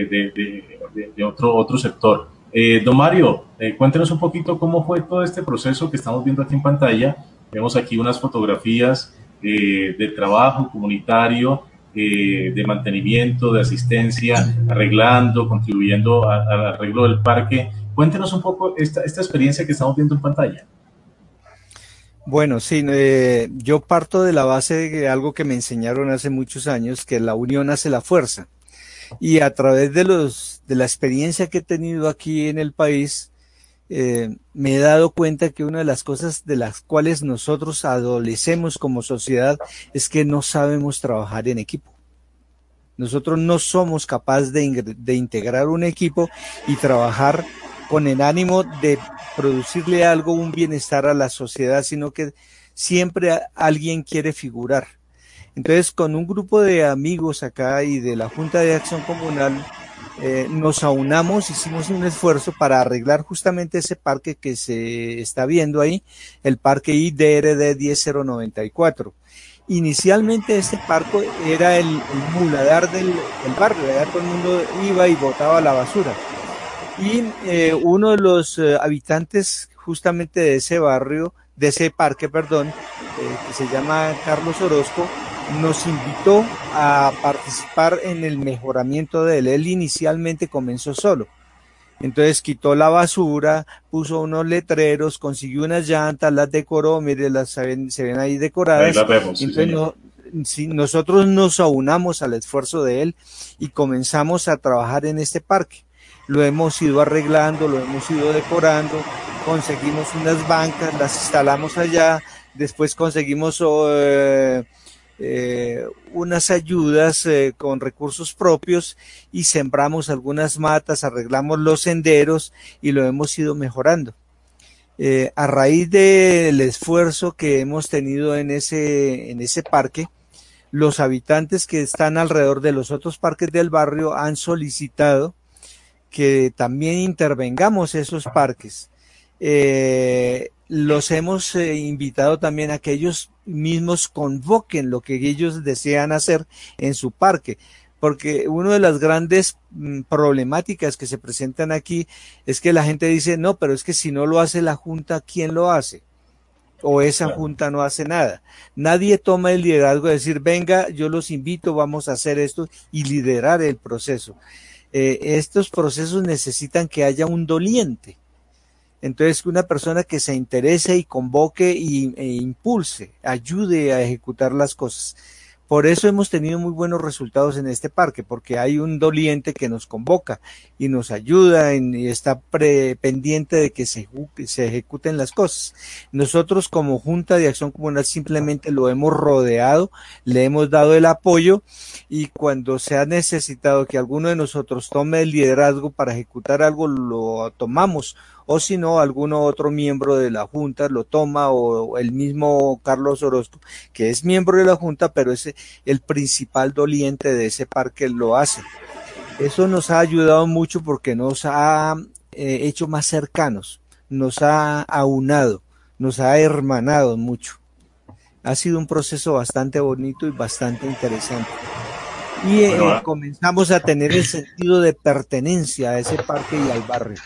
de otro sector. Don Mario, cuéntenos un poquito cómo fue todo este proceso que estamos viendo aquí en pantalla. Vemos aquí unas fotografías de trabajo comunitario, de mantenimiento, de asistencia, arreglando, contribuyendo al arreglo del parque. Cuéntenos un poco esta experiencia que estamos viendo en pantalla. Bueno, sí, yo parto de la base de algo que me enseñaron hace muchos años, que la unión hace la fuerza. Y a través de la experiencia que he tenido aquí en el país, me he dado cuenta que una de las cosas de las cuales nosotros adolecemos como sociedad es que no sabemos trabajar en equipo. Nosotros no somos capaces de integrar un equipo y trabajar con el ánimo de producirle algo, un bienestar a la sociedad, sino que siempre alguien quiere figurar. Entonces, con un grupo de amigos acá y de la Junta de Acción Comunal, nos aunamos, hicimos un esfuerzo para arreglar justamente ese parque que se está viendo ahí, el parque IDRD 10094. Inicialmente este parque era el muladar del barrio, allá todo el mundo iba y botaba la basura. Y uno de los habitantes justamente de ese barrio, de ese parque, perdón, que se llama Carlos Orozco, nos invitó a participar en el mejoramiento de él. Él inicialmente comenzó solo. Entonces quitó la basura, puso unos letreros, consiguió unas llantas, las decoró, mire, se ven ahí decoradas. Ahí las vemos, entonces nosotros nos aunamos al esfuerzo de él y comenzamos a trabajar en este parque. Lo hemos ido arreglando, lo hemos ido decorando, conseguimos unas bancas, las instalamos allá, después conseguimos unas ayudas con recursos propios y sembramos algunas matas, arreglamos los senderos y lo hemos ido mejorando. A raíz del esfuerzo que hemos tenido en ese parque, los habitantes que están alrededor de los otros parques del barrio han solicitado que también intervengamos esos parques. Los hemos invitado también a que ellos mismos convoquen lo que ellos desean hacer en su parque, porque una de las grandes problemáticas que se presentan aquí es que la gente dice, no, pero es que si no lo hace la Junta, ¿quién lo hace? O esa Junta no hace nada. Nadie toma el liderazgo de decir, venga, yo los invito, vamos a hacer esto y liderar el proceso. Estos procesos necesitan que haya un doliente. Entonces, una persona que se interese y convoque e impulse, ayude a ejecutar las cosas. Por eso hemos tenido muy buenos resultados en este parque, porque hay un doliente que nos convoca y nos ayuda y está pendiente de que se ejecuten las cosas. Nosotros como Junta de Acción Comunal simplemente lo hemos rodeado, le hemos dado el apoyo y cuando se ha necesitado que alguno de nosotros tome el liderazgo para ejecutar algo, lo tomamos. O si no, alguno otro miembro de la Junta lo toma, o el mismo Carlos Orozco, que es miembro de la Junta, pero es el principal doliente de ese parque, lo hace. Eso nos ha ayudado mucho porque nos ha hecho más cercanos, nos ha aunado, nos ha hermanado mucho. Ha sido un proceso bastante bonito y bastante interesante. Y comenzamos a tener el sentido de pertenencia a ese parque y al barrio.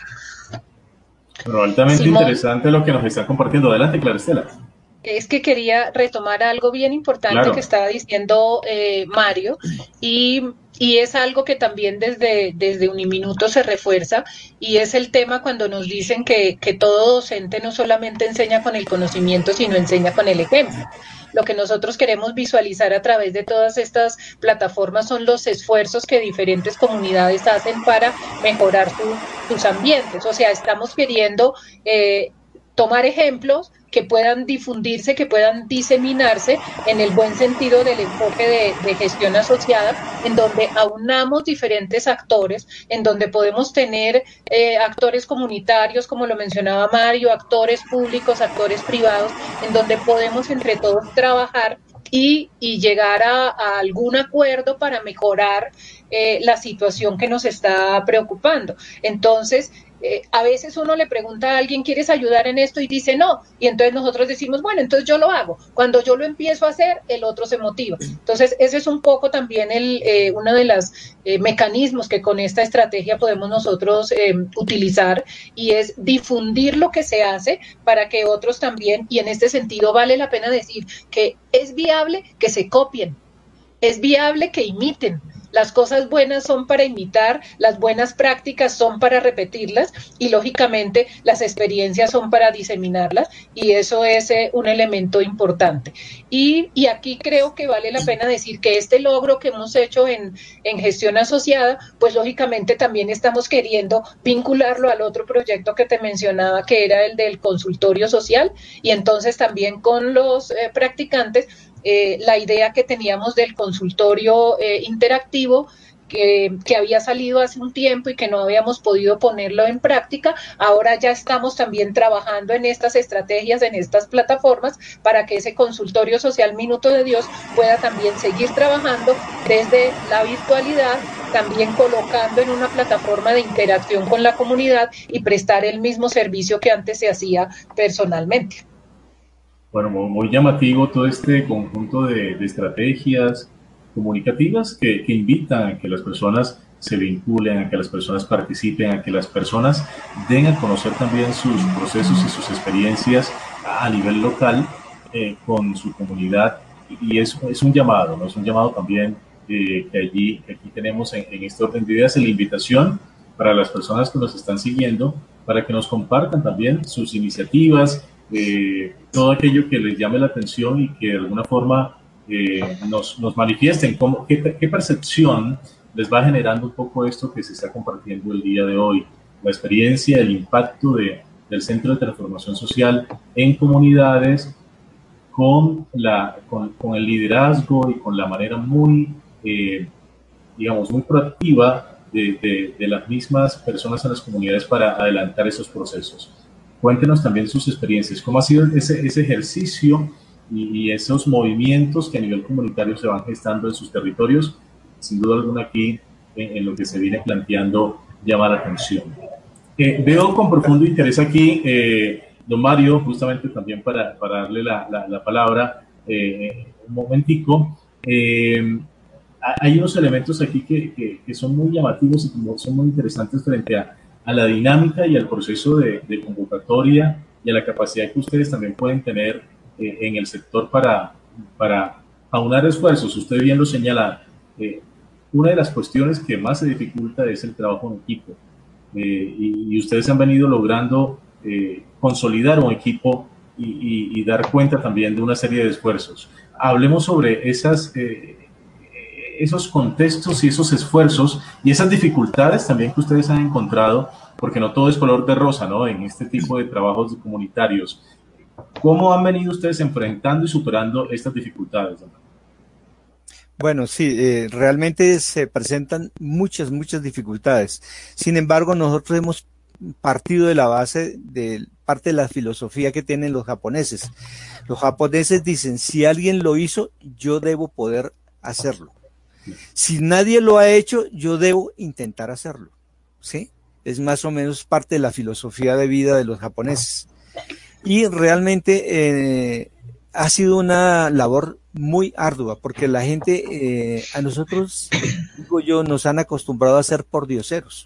Pero altamente interesante lo que nos está compartiendo. Adelante, Clara Estela. Es que quería retomar algo bien importante que estaba diciendo Mario, y es algo que también desde Uniminuto se refuerza, y es el tema cuando nos dicen que todo docente no solamente enseña con el conocimiento, sino enseña con el ejemplo. Lo que nosotros queremos visualizar a través de todas estas plataformas son los esfuerzos que diferentes comunidades hacen para mejorar sus ambientes. O sea, estamos queriendo tomar ejemplos que puedan difundirse, que puedan diseminarse en el buen sentido del enfoque de gestión asociada, en donde aunamos diferentes actores, en donde podemos tener actores comunitarios, como lo mencionaba Mario, actores públicos, actores privados, en donde podemos entre todos trabajar y llegar a algún acuerdo para mejorar la situación que nos está preocupando. Entonces, a veces uno le pregunta a alguien, ¿quieres ayudar en esto? Y dice no, y entonces nosotros decimos, bueno, entonces yo lo hago. Cuando yo lo empiezo a hacer, el otro se motiva. Entonces, ese es un poco también uno de los mecanismos que con esta estrategia podemos nosotros utilizar, y es difundir lo que se hace para que otros también, y en este sentido vale la pena decir que es viable que se copien, es viable que imiten. Las cosas buenas son para imitar, las buenas prácticas son para repetirlas, y lógicamente las experiencias son para diseminarlas, y eso es un elemento importante. Y aquí creo que vale la pena decir que este logro que hemos hecho en gestión asociada, pues lógicamente también estamos queriendo vincularlo al otro proyecto que te mencionaba, que era el del consultorio social, y entonces también con los practicantes, la idea que teníamos del consultorio interactivo, que había salido hace un tiempo y que no habíamos podido ponerlo en práctica, ahora ya estamos también trabajando en estas estrategias, en estas plataformas, para que ese consultorio social Minuto de Dios pueda también seguir trabajando desde la virtualidad, también colocando en una plataforma de interacción con la comunidad y prestar el mismo servicio que antes se hacía personalmente. Bueno, muy llamativo todo este conjunto de estrategias comunicativas que invitan a que las personas se vinculen, a que las personas participen, a que las personas den a conocer también sus procesos y sus experiencias a nivel local con su comunidad. Y es un llamado, ¿no? Es un llamado también que aquí tenemos en este orden de ideas, la invitación para las personas que nos están siguiendo, para que nos compartan también sus iniciativas, todo aquello que les llame la atención y que de alguna forma nos manifiesten qué percepción les va generando un poco esto que se está compartiendo el día de hoy, la experiencia, el impacto de del Centro de Transformación Social en comunidades con el liderazgo y con la manera muy, digamos, muy proactiva de las mismas personas en las comunidades para adelantar esos procesos. Cuéntenos también sus experiencias, cómo ha sido ese ejercicio y esos movimientos que a nivel comunitario se van gestando en sus territorios. Sin duda alguna aquí, en lo que se viene planteando, llama la atención. Veo con profundo interés aquí, don Mario, justamente también para darle la palabra un momentico. Hay unos elementos aquí que son muy llamativos y son muy interesantes frente a la dinámica y al proceso de convocatoria y a la capacidad que ustedes también pueden tener en el sector para aunar esfuerzos. Usted bien lo señala, una de las cuestiones que más se dificulta es el trabajo en equipo. Y ustedes han venido logrando consolidar un equipo y dar cuenta también de una serie de esfuerzos. Hablemos sobre esos contextos y esos esfuerzos y esas dificultades también que ustedes han encontrado, porque no todo es color de rosa, ¿no? En este tipo de trabajos comunitarios. ¿Cómo han venido ustedes enfrentando y superando estas dificultades? Bueno, sí, realmente se presentan muchas dificultades. Sin embargo, nosotros hemos partido de la base de parte de la filosofía que tienen los japoneses. Los japoneses dicen, si alguien lo hizo, yo debo poder hacerlo. Si nadie lo ha hecho, yo debo intentar hacerlo. ¿Sí? Es más o menos parte de la filosofía de vida de los japoneses. Y realmente ha sido una labor muy ardua, porque la gente, a nosotros, digo yo, nos han acostumbrado a ser pordioseros.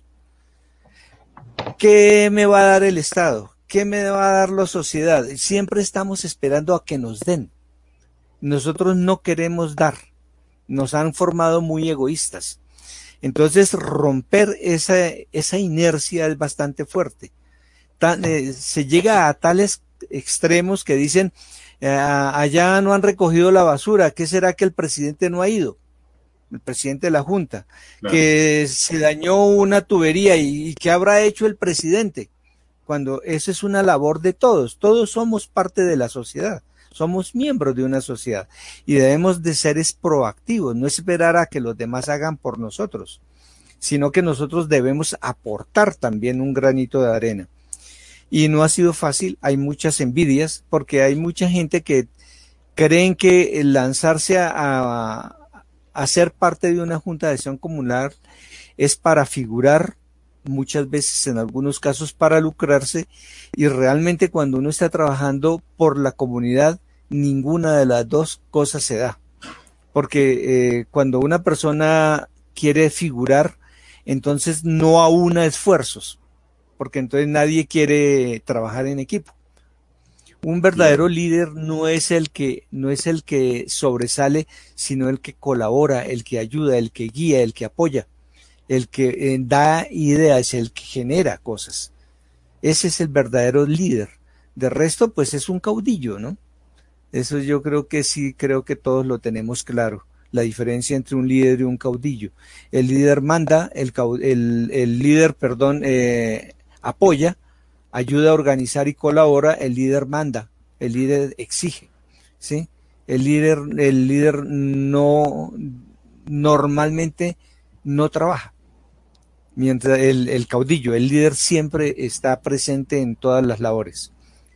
¿Qué me va a dar el Estado? ¿Qué me va a dar la sociedad? Siempre estamos esperando a que nos den. Nosotros no queremos dar. Nos han formado muy egoístas. Entonces, romper esa inercia es bastante fuerte. Se llega a tales extremos que dicen, allá no han recogido la basura, ¿qué será que el presidente no ha ido? El presidente de la Junta, claro. Que se dañó una tubería y ¿qué habrá hecho el presidente? Cuando eso es una labor de todos somos parte de la sociedad. Somos miembros de una sociedad y debemos de ser proactivos, no esperar a que los demás hagan por nosotros, sino que nosotros debemos aportar también un granito de arena. Y no ha sido fácil, hay muchas envidias, porque hay mucha gente que creen que el lanzarse a ser parte de una junta de acción comunal es para figurar, muchas veces en algunos casos para lucrarse, y realmente cuando uno está trabajando por la comunidad, ninguna de las dos cosas se da, porque cuando una persona quiere figurar, entonces no aúna esfuerzos, porque entonces nadie quiere trabajar en equipo. Un verdadero líder no es el que sobresale, sino el que colabora, el que ayuda, el que guía, el que apoya, el que da ideas, el que genera cosas. Ese es el verdadero líder. De resto, pues es un caudillo, ¿no? Eso yo creo que sí, creo que todos lo tenemos claro. La diferencia entre un líder y un caudillo. El líder manda, el líder, apoya, ayuda a organizar y colabora, el líder manda, el líder exige, ¿sí? El líder normalmente no trabaja. Mientras el caudillo, el líder siempre está presente en todas las labores.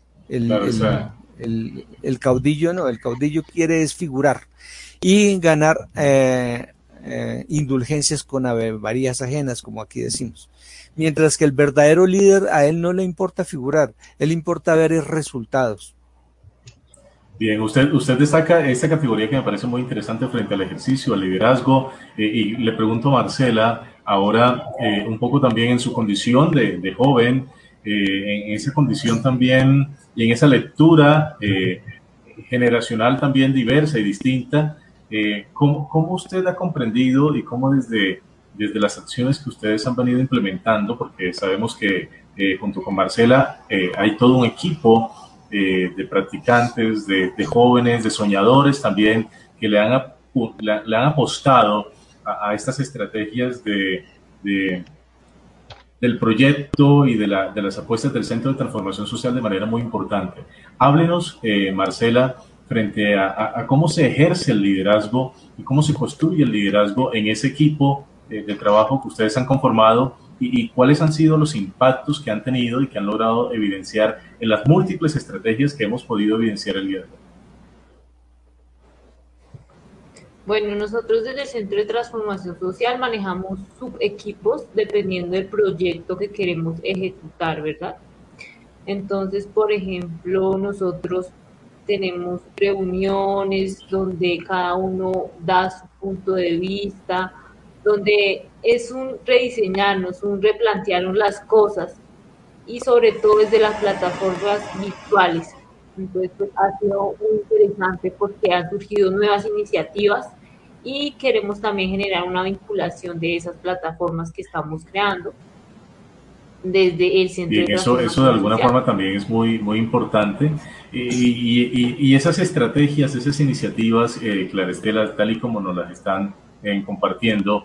El caudillo no, el caudillo quiere es figurar y ganar indulgencias con averías ajenas, como aquí decimos. Mientras que el verdadero líder, a él no le importa figurar, él importa ver resultados. Bien, usted destaca esta categoría que me parece muy interesante frente al ejercicio, al liderazgo, y le pregunto a Marcela, ahora un poco también en su condición de joven, en esa condición también y en esa lectura generacional también diversa y distinta, ¿cómo usted ha comprendido y cómo desde las acciones que ustedes han venido implementando, porque sabemos que junto con Marcela hay todo un equipo de practicantes, de jóvenes, de soñadores también, que le han apostado a estas estrategias de del proyecto y de las apuestas del Centro de Transformación Social de manera muy importante. Háblenos, Marcela, frente a cómo se ejerce el liderazgo y cómo se construye el liderazgo en ese equipo de trabajo que ustedes han conformado y cuáles han sido los impactos que han tenido y que han logrado evidenciar en las múltiples estrategias que hemos podido evidenciar el día de hoy. Bueno, nosotros desde el Centro de Transformación Social manejamos subequipos dependiendo del proyecto que queremos ejecutar, ¿verdad? Entonces, por ejemplo, nosotros tenemos reuniones donde cada uno da su punto de vista, donde es un rediseñarnos, un replantearnos las cosas y sobre todo desde las plataformas virtuales. Entonces, pues, ha sido muy interesante porque han surgido nuevas iniciativas y queremos también generar una vinculación de esas plataformas que estamos creando desde el Centro Bien, de eso Transformación de alguna Social. forma también es muy importante. Y esas estrategias, esas iniciativas, Clara Estela, tal y como nos las están compartiendo,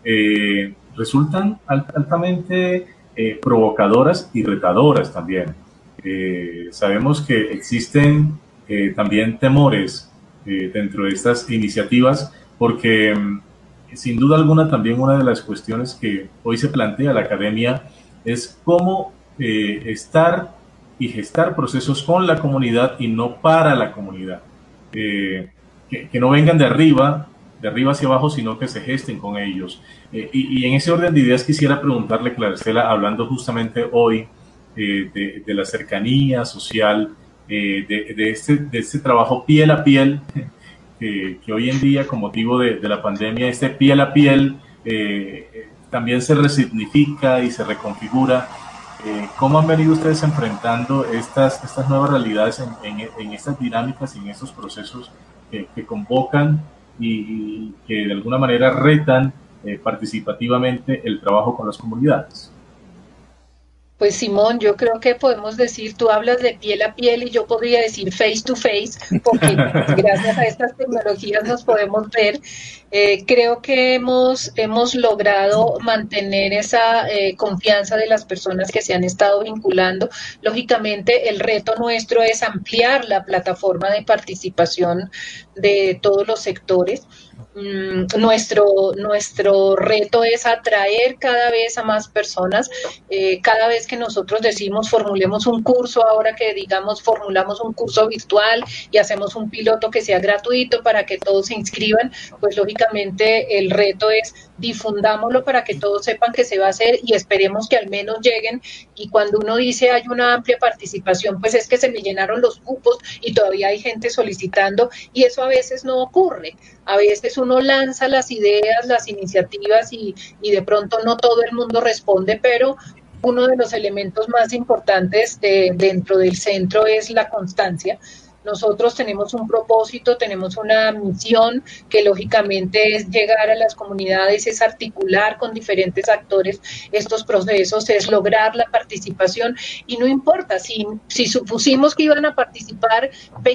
resultan altamente provocadoras y retadoras también. Sabemos que existen también temores dentro de estas iniciativas porque sin duda alguna también una de las cuestiones que hoy se plantea la academia es cómo estar y gestar procesos con la comunidad y no para la comunidad. Que no vengan de arriba hacia abajo, sino que se gesten con ellos. Y en ese orden de ideas quisiera preguntarle, Clara Estela, hablando justamente hoy de la cercanía social, de este trabajo piel a piel, que hoy en día, con motivo de la pandemia, este piel a piel también se resignifica y se reconfigura. ¿Cómo han venido ustedes enfrentando estas nuevas realidades en estas dinámicas y en estos procesos que convocan y que de alguna manera retan participativamente el trabajo con las comunidades? Pues Simón, yo creo que podemos decir, tú hablas de piel a piel y yo podría decir face to face, porque gracias a estas tecnologías nos podemos ver. Creo que hemos logrado mantener esa confianza de las personas que se han estado vinculando. Lógicamente, el reto nuestro es ampliar la plataforma de participación de todos los sectores. Nuestro reto es atraer cada vez a más personas. Cada vez que nosotros decimos formulemos un curso, ahora que digamos formulamos un curso virtual y hacemos un piloto que sea gratuito para que todos se inscriban, pues lógicamente el reto es difundámoslo para que todos sepan que se va a hacer y esperemos que al menos lleguen. Y cuando uno dice hay una amplia participación, pues es que se me llenaron los cupos y todavía hay gente solicitando, y eso a veces no ocurre. A veces uno lanza las ideas, las iniciativas y de pronto no todo el mundo responde, pero uno de los elementos más importantes dentro del centro es la constancia. Nosotros tenemos un propósito, tenemos una misión que lógicamente es llegar a las comunidades, es articular con diferentes actores estos procesos, es lograr la participación, y no importa si supusimos que iban a participar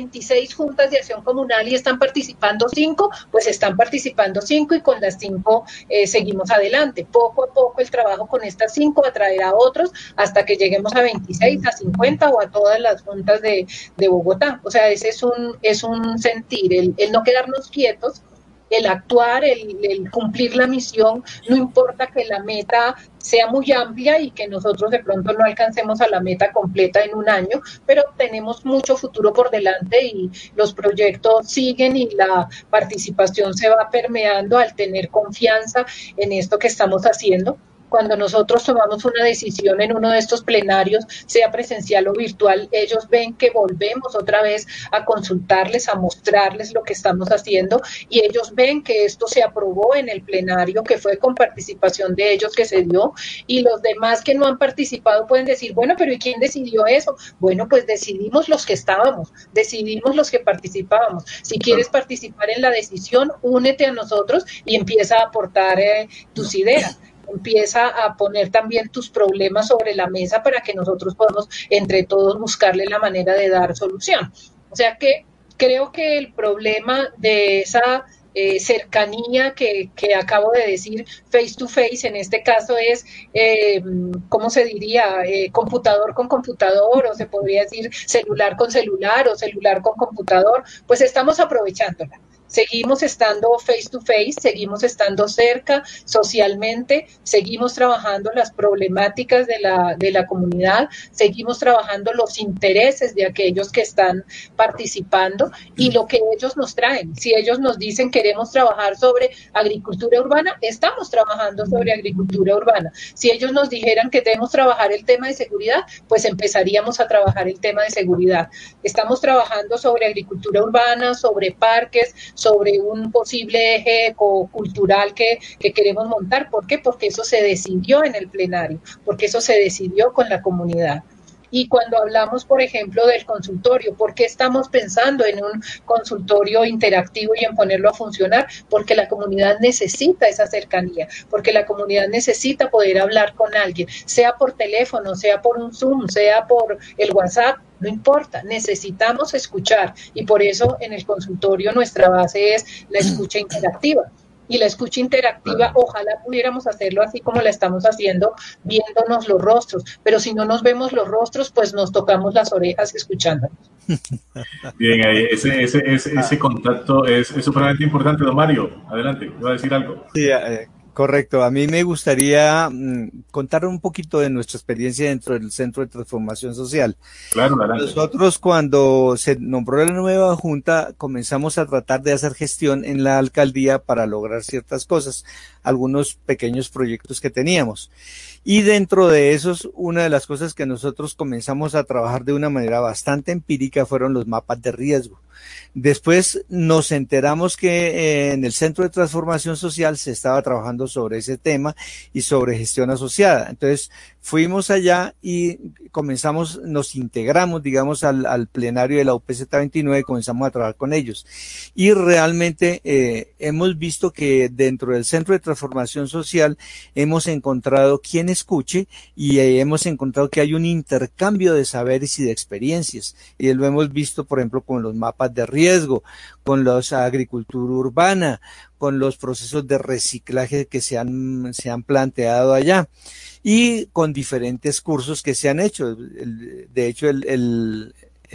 26 juntas de acción comunal y están participando 5, pues están participando 5 y con las 5 seguimos adelante. Poco a poco el trabajo con estas 5 atraerá a otros hasta que lleguemos a 26, a 50 o a todas las juntas de Bogotá. O sea, ese es un sentir, el no quedarnos quietos, el actuar, el cumplir la misión, no importa que la meta sea muy amplia y que nosotros de pronto no alcancemos a la meta completa en un año, pero tenemos mucho futuro por delante y los proyectos siguen y la participación se va permeando al tener confianza en esto que estamos haciendo. Cuando nosotros tomamos una decisión en uno de estos plenarios, sea presencial o virtual, ellos ven que volvemos otra vez a consultarles, a mostrarles lo que estamos haciendo, y ellos ven que esto se aprobó en el plenario, que fue con participación de ellos que se dio, y los demás que no han participado pueden decir, bueno, pero ¿y quién decidió eso? Bueno, pues decidimos los que estábamos, decidimos los que participábamos. Si quieres participar en la decisión, únete a nosotros y empieza a aportar tus ideas. Empieza a poner también tus problemas sobre la mesa para que nosotros podamos entre todos buscarle la manera de dar solución. O sea que creo que el problema de esa cercanía que acabo de decir, face to face, en este caso es, ¿cómo se diría? Computador con computador, o se podría decir celular con celular o celular con computador, pues estamos aprovechándola. Seguimos estando face to face, seguimos estando cerca socialmente, seguimos trabajando las problemáticas de la comunidad, seguimos trabajando los intereses de aquellos que están participando y lo que ellos nos traen. Si ellos nos dicen queremos trabajar sobre agricultura urbana, estamos trabajando sobre agricultura urbana. Si ellos nos dijeran que debemos trabajar el tema de seguridad, pues empezaríamos a trabajar el tema de seguridad. Estamos trabajando sobre agricultura urbana, sobre parques, sobre un posible eje ecocultural que queremos montar. ¿Por qué? Porque eso se decidió en el plenario, porque eso se decidió con la comunidad. Y cuando hablamos, por ejemplo, del consultorio, ¿por qué estamos pensando en un consultorio interactivo y en ponerlo a funcionar? Porque la comunidad necesita esa cercanía, porque la comunidad necesita poder hablar con alguien, sea por teléfono, sea por un Zoom, sea por el WhatsApp, no importa, necesitamos escuchar y por eso en el consultorio nuestra base es la escucha interactiva. Y la escucha interactiva, ojalá pudiéramos hacerlo así como la estamos haciendo, viéndonos los rostros, pero si no nos vemos los rostros, pues nos tocamos las orejas escuchándonos. Bien, ese contacto es supremamente importante, don Mario. Adelante, iba a decir algo. Sí, correcto. A mí me gustaría contar un poquito de nuestra experiencia dentro del Centro de Transformación Social. Claro, adelante. Nosotros, cuando se nombró la nueva junta, comenzamos a tratar de hacer gestión en la alcaldía para lograr ciertas cosas, algunos pequeños proyectos que teníamos. Y dentro de esos, una de las cosas que nosotros comenzamos a trabajar de una manera bastante empírica fueron los mapas de riesgo. Después nos enteramos que en el Centro de Transformación Social se estaba trabajando sobre ese tema y sobre gestión asociada. Entonces fuimos allá y comenzamos, nos integramos, digamos, al plenario de la UPZ 29 y comenzamos a trabajar con ellos. Y realmente hemos visto que dentro del Centro de Transformación Social hemos encontrado quien escuche y hemos encontrado que hay un intercambio de saberes y de experiencias. Y lo hemos visto, por ejemplo, con los mapas de riesgo, con la agricultura urbana, con los procesos de reciclaje que se han planteado allá y con diferentes cursos que se han hecho. De hecho, el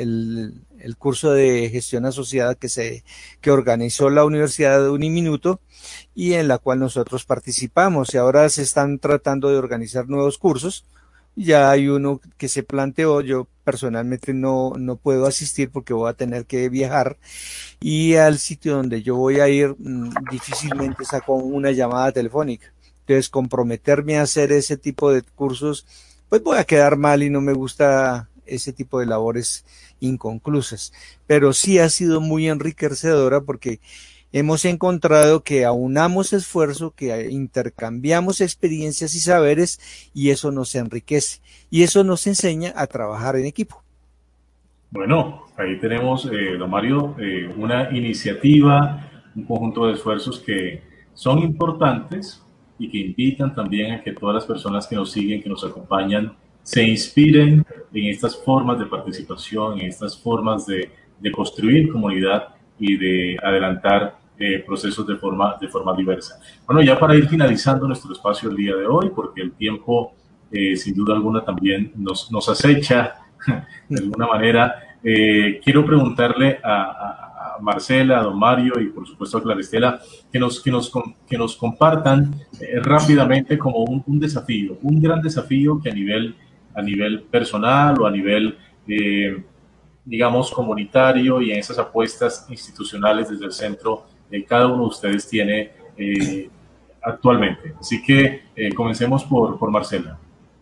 curso de gestión asociada que organizó la Universidad de Uniminuto y en la cual nosotros participamos, y ahora se están tratando de organizar nuevos cursos. Ya hay uno que se planteó, yo personalmente no puedo asistir porque voy a tener que viajar y al sitio donde yo voy a ir difícilmente saco una llamada telefónica. Entonces comprometerme a hacer ese tipo de cursos, pues voy a quedar mal y no me gusta ese tipo de labores inconclusas. Pero sí ha sido muy enriquecedora porque hemos encontrado que aunamos esfuerzo, que intercambiamos experiencias y saberes y eso nos enriquece y eso nos enseña a trabajar en equipo. Bueno, ahí tenemos, don Mario, una iniciativa, un conjunto de esfuerzos que son importantes y que invitan también a que todas las personas que nos siguen, que nos acompañan, se inspiren en estas formas de participación, en estas formas de construir comunidad y de adelantar procesos de forma diversa. Bueno, ya para ir finalizando nuestro espacio el día de hoy, porque el tiempo sin duda alguna también nos acecha de alguna manera, quiero preguntarle a Marcela, a don Mario y por supuesto a Clarestela que nos compartan rápidamente como un desafío, un gran desafío que a nivel personal o a nivel digamos comunitario y en esas apuestas institucionales desde el centro cada uno de ustedes tiene actualmente. Así que comencemos por Marcela.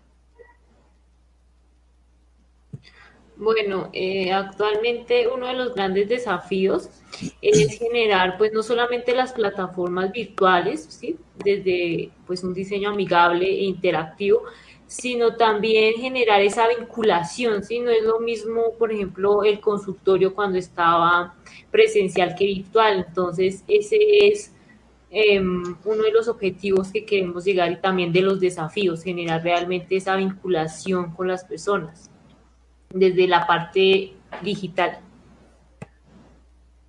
Bueno, actualmente uno de los grandes desafíos es generar, pues, no solamente las plataformas virtuales, ¿sí? Desde, pues, un diseño amigable e interactivo, sino también generar esa vinculación, ¿sí? No es lo mismo, por ejemplo, el consultorio cuando estaba presencial que virtual. Entonces, ese es uno de los objetivos que queremos llegar y también de los desafíos, generar realmente esa vinculación con las personas desde la parte digital.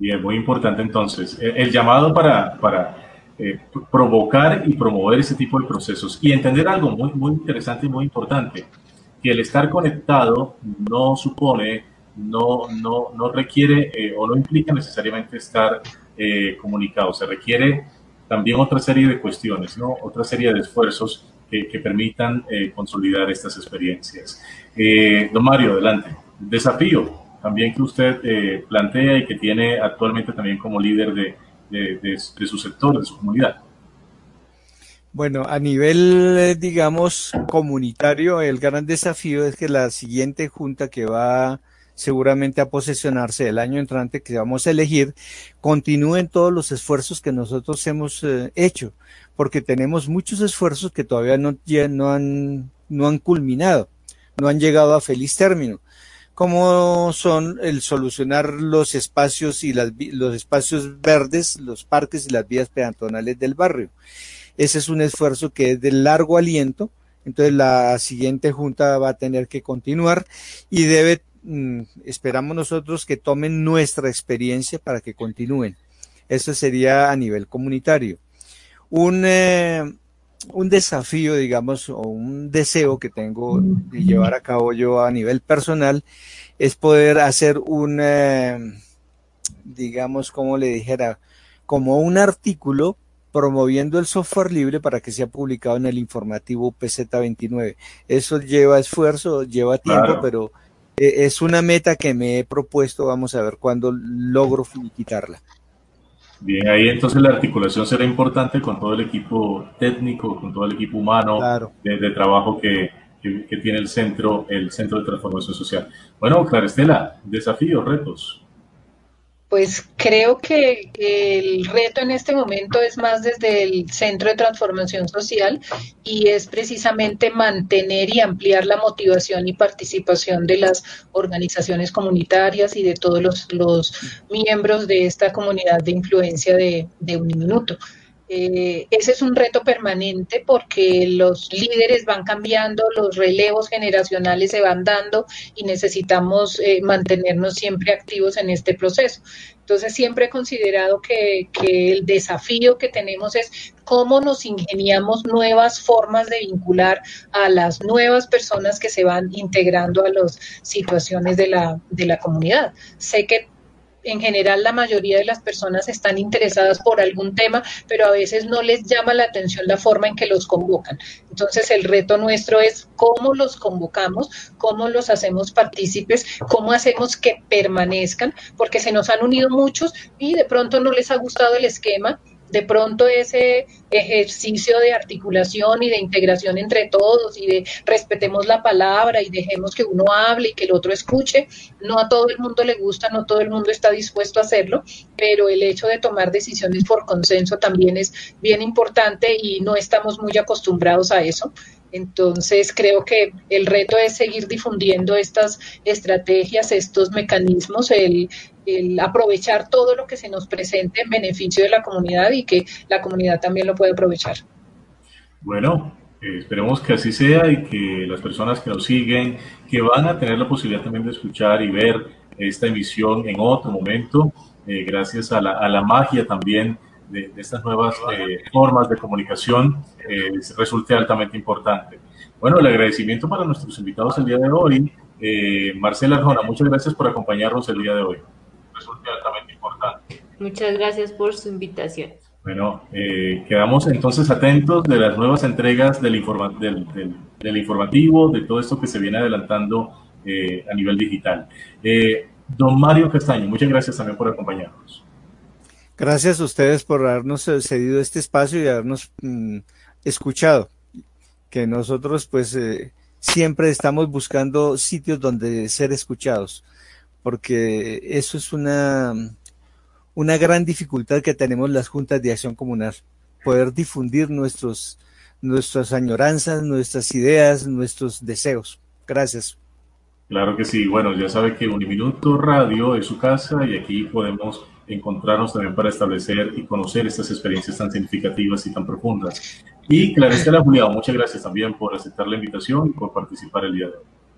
Bien, muy importante entonces. El llamado para provocar y promover ese tipo de procesos y entender algo muy interesante y muy importante, que el estar conectado no supone, no requiere o no implica necesariamente estar comunicado. Se requiere también otra serie de cuestiones, ¿no? Otra serie de esfuerzos que permitan consolidar estas experiencias. Don Mario, adelante. Desafío también que usted plantea y que tiene actualmente también como líder de su sector, de su comunidad. Bueno, a nivel, digamos, comunitario, el gran desafío es que la siguiente junta que va seguramente a posesionarse el año entrante que vamos a elegir, continúen todos los esfuerzos que nosotros hemos hecho, porque tenemos muchos esfuerzos que todavía no han culminado, no han llegado a feliz término, como son el solucionar los espacios y los espacios verdes, los parques y las vías peatonales del barrio. Ese es un esfuerzo que es de largo aliento, entonces la siguiente junta va a tener que continuar y esperamos nosotros que tomen nuestra experiencia para que continúen. Eso sería a nivel comunitario. Un desafío, digamos, o un deseo que tengo de llevar a cabo yo a nivel personal es poder hacer digamos, como le dijera, como un artículo promoviendo el software libre para que sea publicado en el informativo PZ29. Eso lleva esfuerzo, lleva tiempo, claro, pero es una meta que me he propuesto, vamos a ver cuándo logro finiquitarla. Bien, ahí entonces la articulación será importante con todo el equipo técnico, con todo el equipo humano, claro, de trabajo que tiene el Centro de Transformación Social. Bueno, Clara Estela, desafíos, retos. Pues creo que el reto en este momento es más desde el Centro de Transformación Social y es precisamente mantener y ampliar la motivación y participación de las organizaciones comunitarias y de todos los miembros de esta comunidad de influencia de Uniminuto. Ese es un reto permanente porque los líderes van cambiando, los relevos generacionales se van dando y necesitamos mantenernos siempre activos en este proceso. Entonces siempre he considerado que el desafío que tenemos es cómo nos ingeniamos nuevas formas de vincular a las nuevas personas que se van integrando a las situaciones de la comunidad. Sé que en general la mayoría de las personas están interesadas por algún tema, pero a veces no les llama la atención la forma en que los convocan. Entonces el reto nuestro es cómo los convocamos, cómo los hacemos partícipes, cómo hacemos que permanezcan, porque se nos han unido muchos y de pronto no les ha gustado el esquema. De pronto ese ejercicio de articulación y de integración entre todos y de respetemos la palabra y dejemos que uno hable y que el otro escuche, no a todo el mundo le gusta, no todo el mundo está dispuesto a hacerlo, pero el hecho de tomar decisiones por consenso también es bien importante y no estamos muy acostumbrados a eso. Entonces creo que el reto es seguir difundiendo estas estrategias, estos mecanismos, el aprovechar todo lo que se nos presente en beneficio de la comunidad y que la comunidad también lo pueda aprovechar. Bueno, esperemos que así sea y que las personas que nos siguen, que van a tener la posibilidad también de escuchar y ver esta emisión en otro momento, gracias a la magia también de estas nuevas formas de comunicación, resulte altamente importante. Bueno, el agradecimiento para nuestros invitados el día de hoy. Marcela Arjona, muchas gracias por acompañarnos el día de hoy. Resulte altamente importante. Muchas gracias por su invitación. Bueno, quedamos entonces atentos de las nuevas entregas del informativo, de todo esto que se viene adelantando a nivel digital. Don Mario Castaño, muchas gracias también por acompañarnos. Gracias a ustedes por habernos cedido este espacio y habernos escuchado, que nosotros pues siempre estamos buscando sitios donde ser escuchados, porque eso es una gran dificultad que tenemos las juntas de acción comunal, poder difundir nuestras añoranzas, nuestras ideas, nuestros deseos. Gracias. Claro que sí. Bueno, ya sabe que Uniminuto Radio es su casa y aquí podemos encontrarnos también para establecer y conocer estas experiencias tan significativas y tan profundas. Y Clara Estela Julián, muchas gracias también por aceptar la invitación y por participar el día de hoy.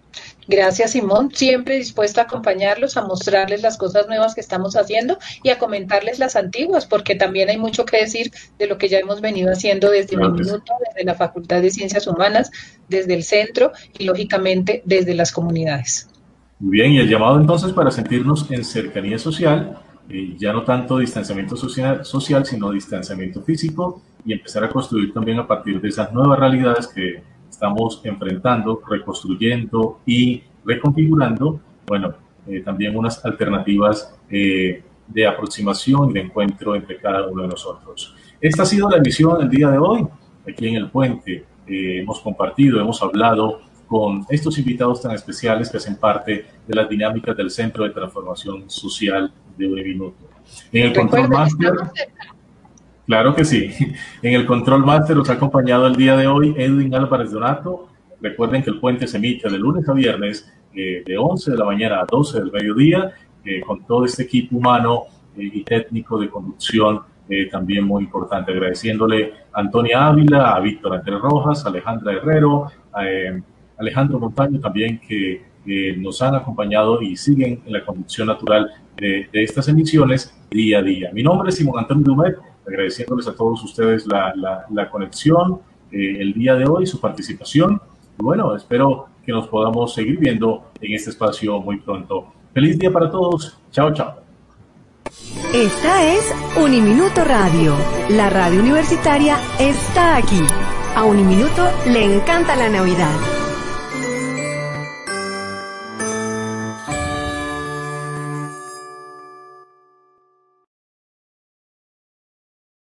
Gracias, Simón. Siempre dispuesto a acompañarlos, a mostrarles las cosas nuevas que estamos haciendo y a comentarles las antiguas, porque también hay mucho que decir de lo que ya hemos venido haciendo desde Uniminuto, desde la Facultad de Ciencias Humanas, desde el centro y, lógicamente, desde las comunidades. Muy bien, y el llamado entonces para sentirnos en cercanía social, ya no tanto distanciamiento social, sino distanciamiento físico, y empezar a construir también a partir de esas nuevas realidades que estamos enfrentando, reconstruyendo y reconfigurando, bueno, también unas alternativas de aproximación y de encuentro entre cada uno de nosotros. Esta ha sido la emisión del día de hoy, aquí en El Puente. Hemos compartido, hemos hablado con estos invitados tan especiales que hacen parte de las dinámicas del Centro de Transformación Social de Uniminuto. En el Control Master, claro que sí, en el Control Master nos ha acompañado el día de hoy Edwin Álvarez Donato. Recuerden que El Puente se emite de lunes a viernes de 11 de la mañana a 12 del mediodía, con todo este equipo humano y técnico de conducción también muy importante. Agradeciéndole a Antonia Ávila, a Víctor Andrés Rojas, a Alejandra Herrero, a Alejandro Montaño también, que nos han acompañado y siguen en la conducción natural de estas emisiones día a día. Mi nombre es Simón Antonio Dumet, agradeciéndoles a todos ustedes la conexión el día de hoy, su participación. Y bueno, espero que nos podamos seguir viendo en este espacio muy pronto. Feliz día para todos. Chao, chao. Esta es Uniminuto Radio. La radio universitaria está aquí. A Uniminuto le encanta la Navidad.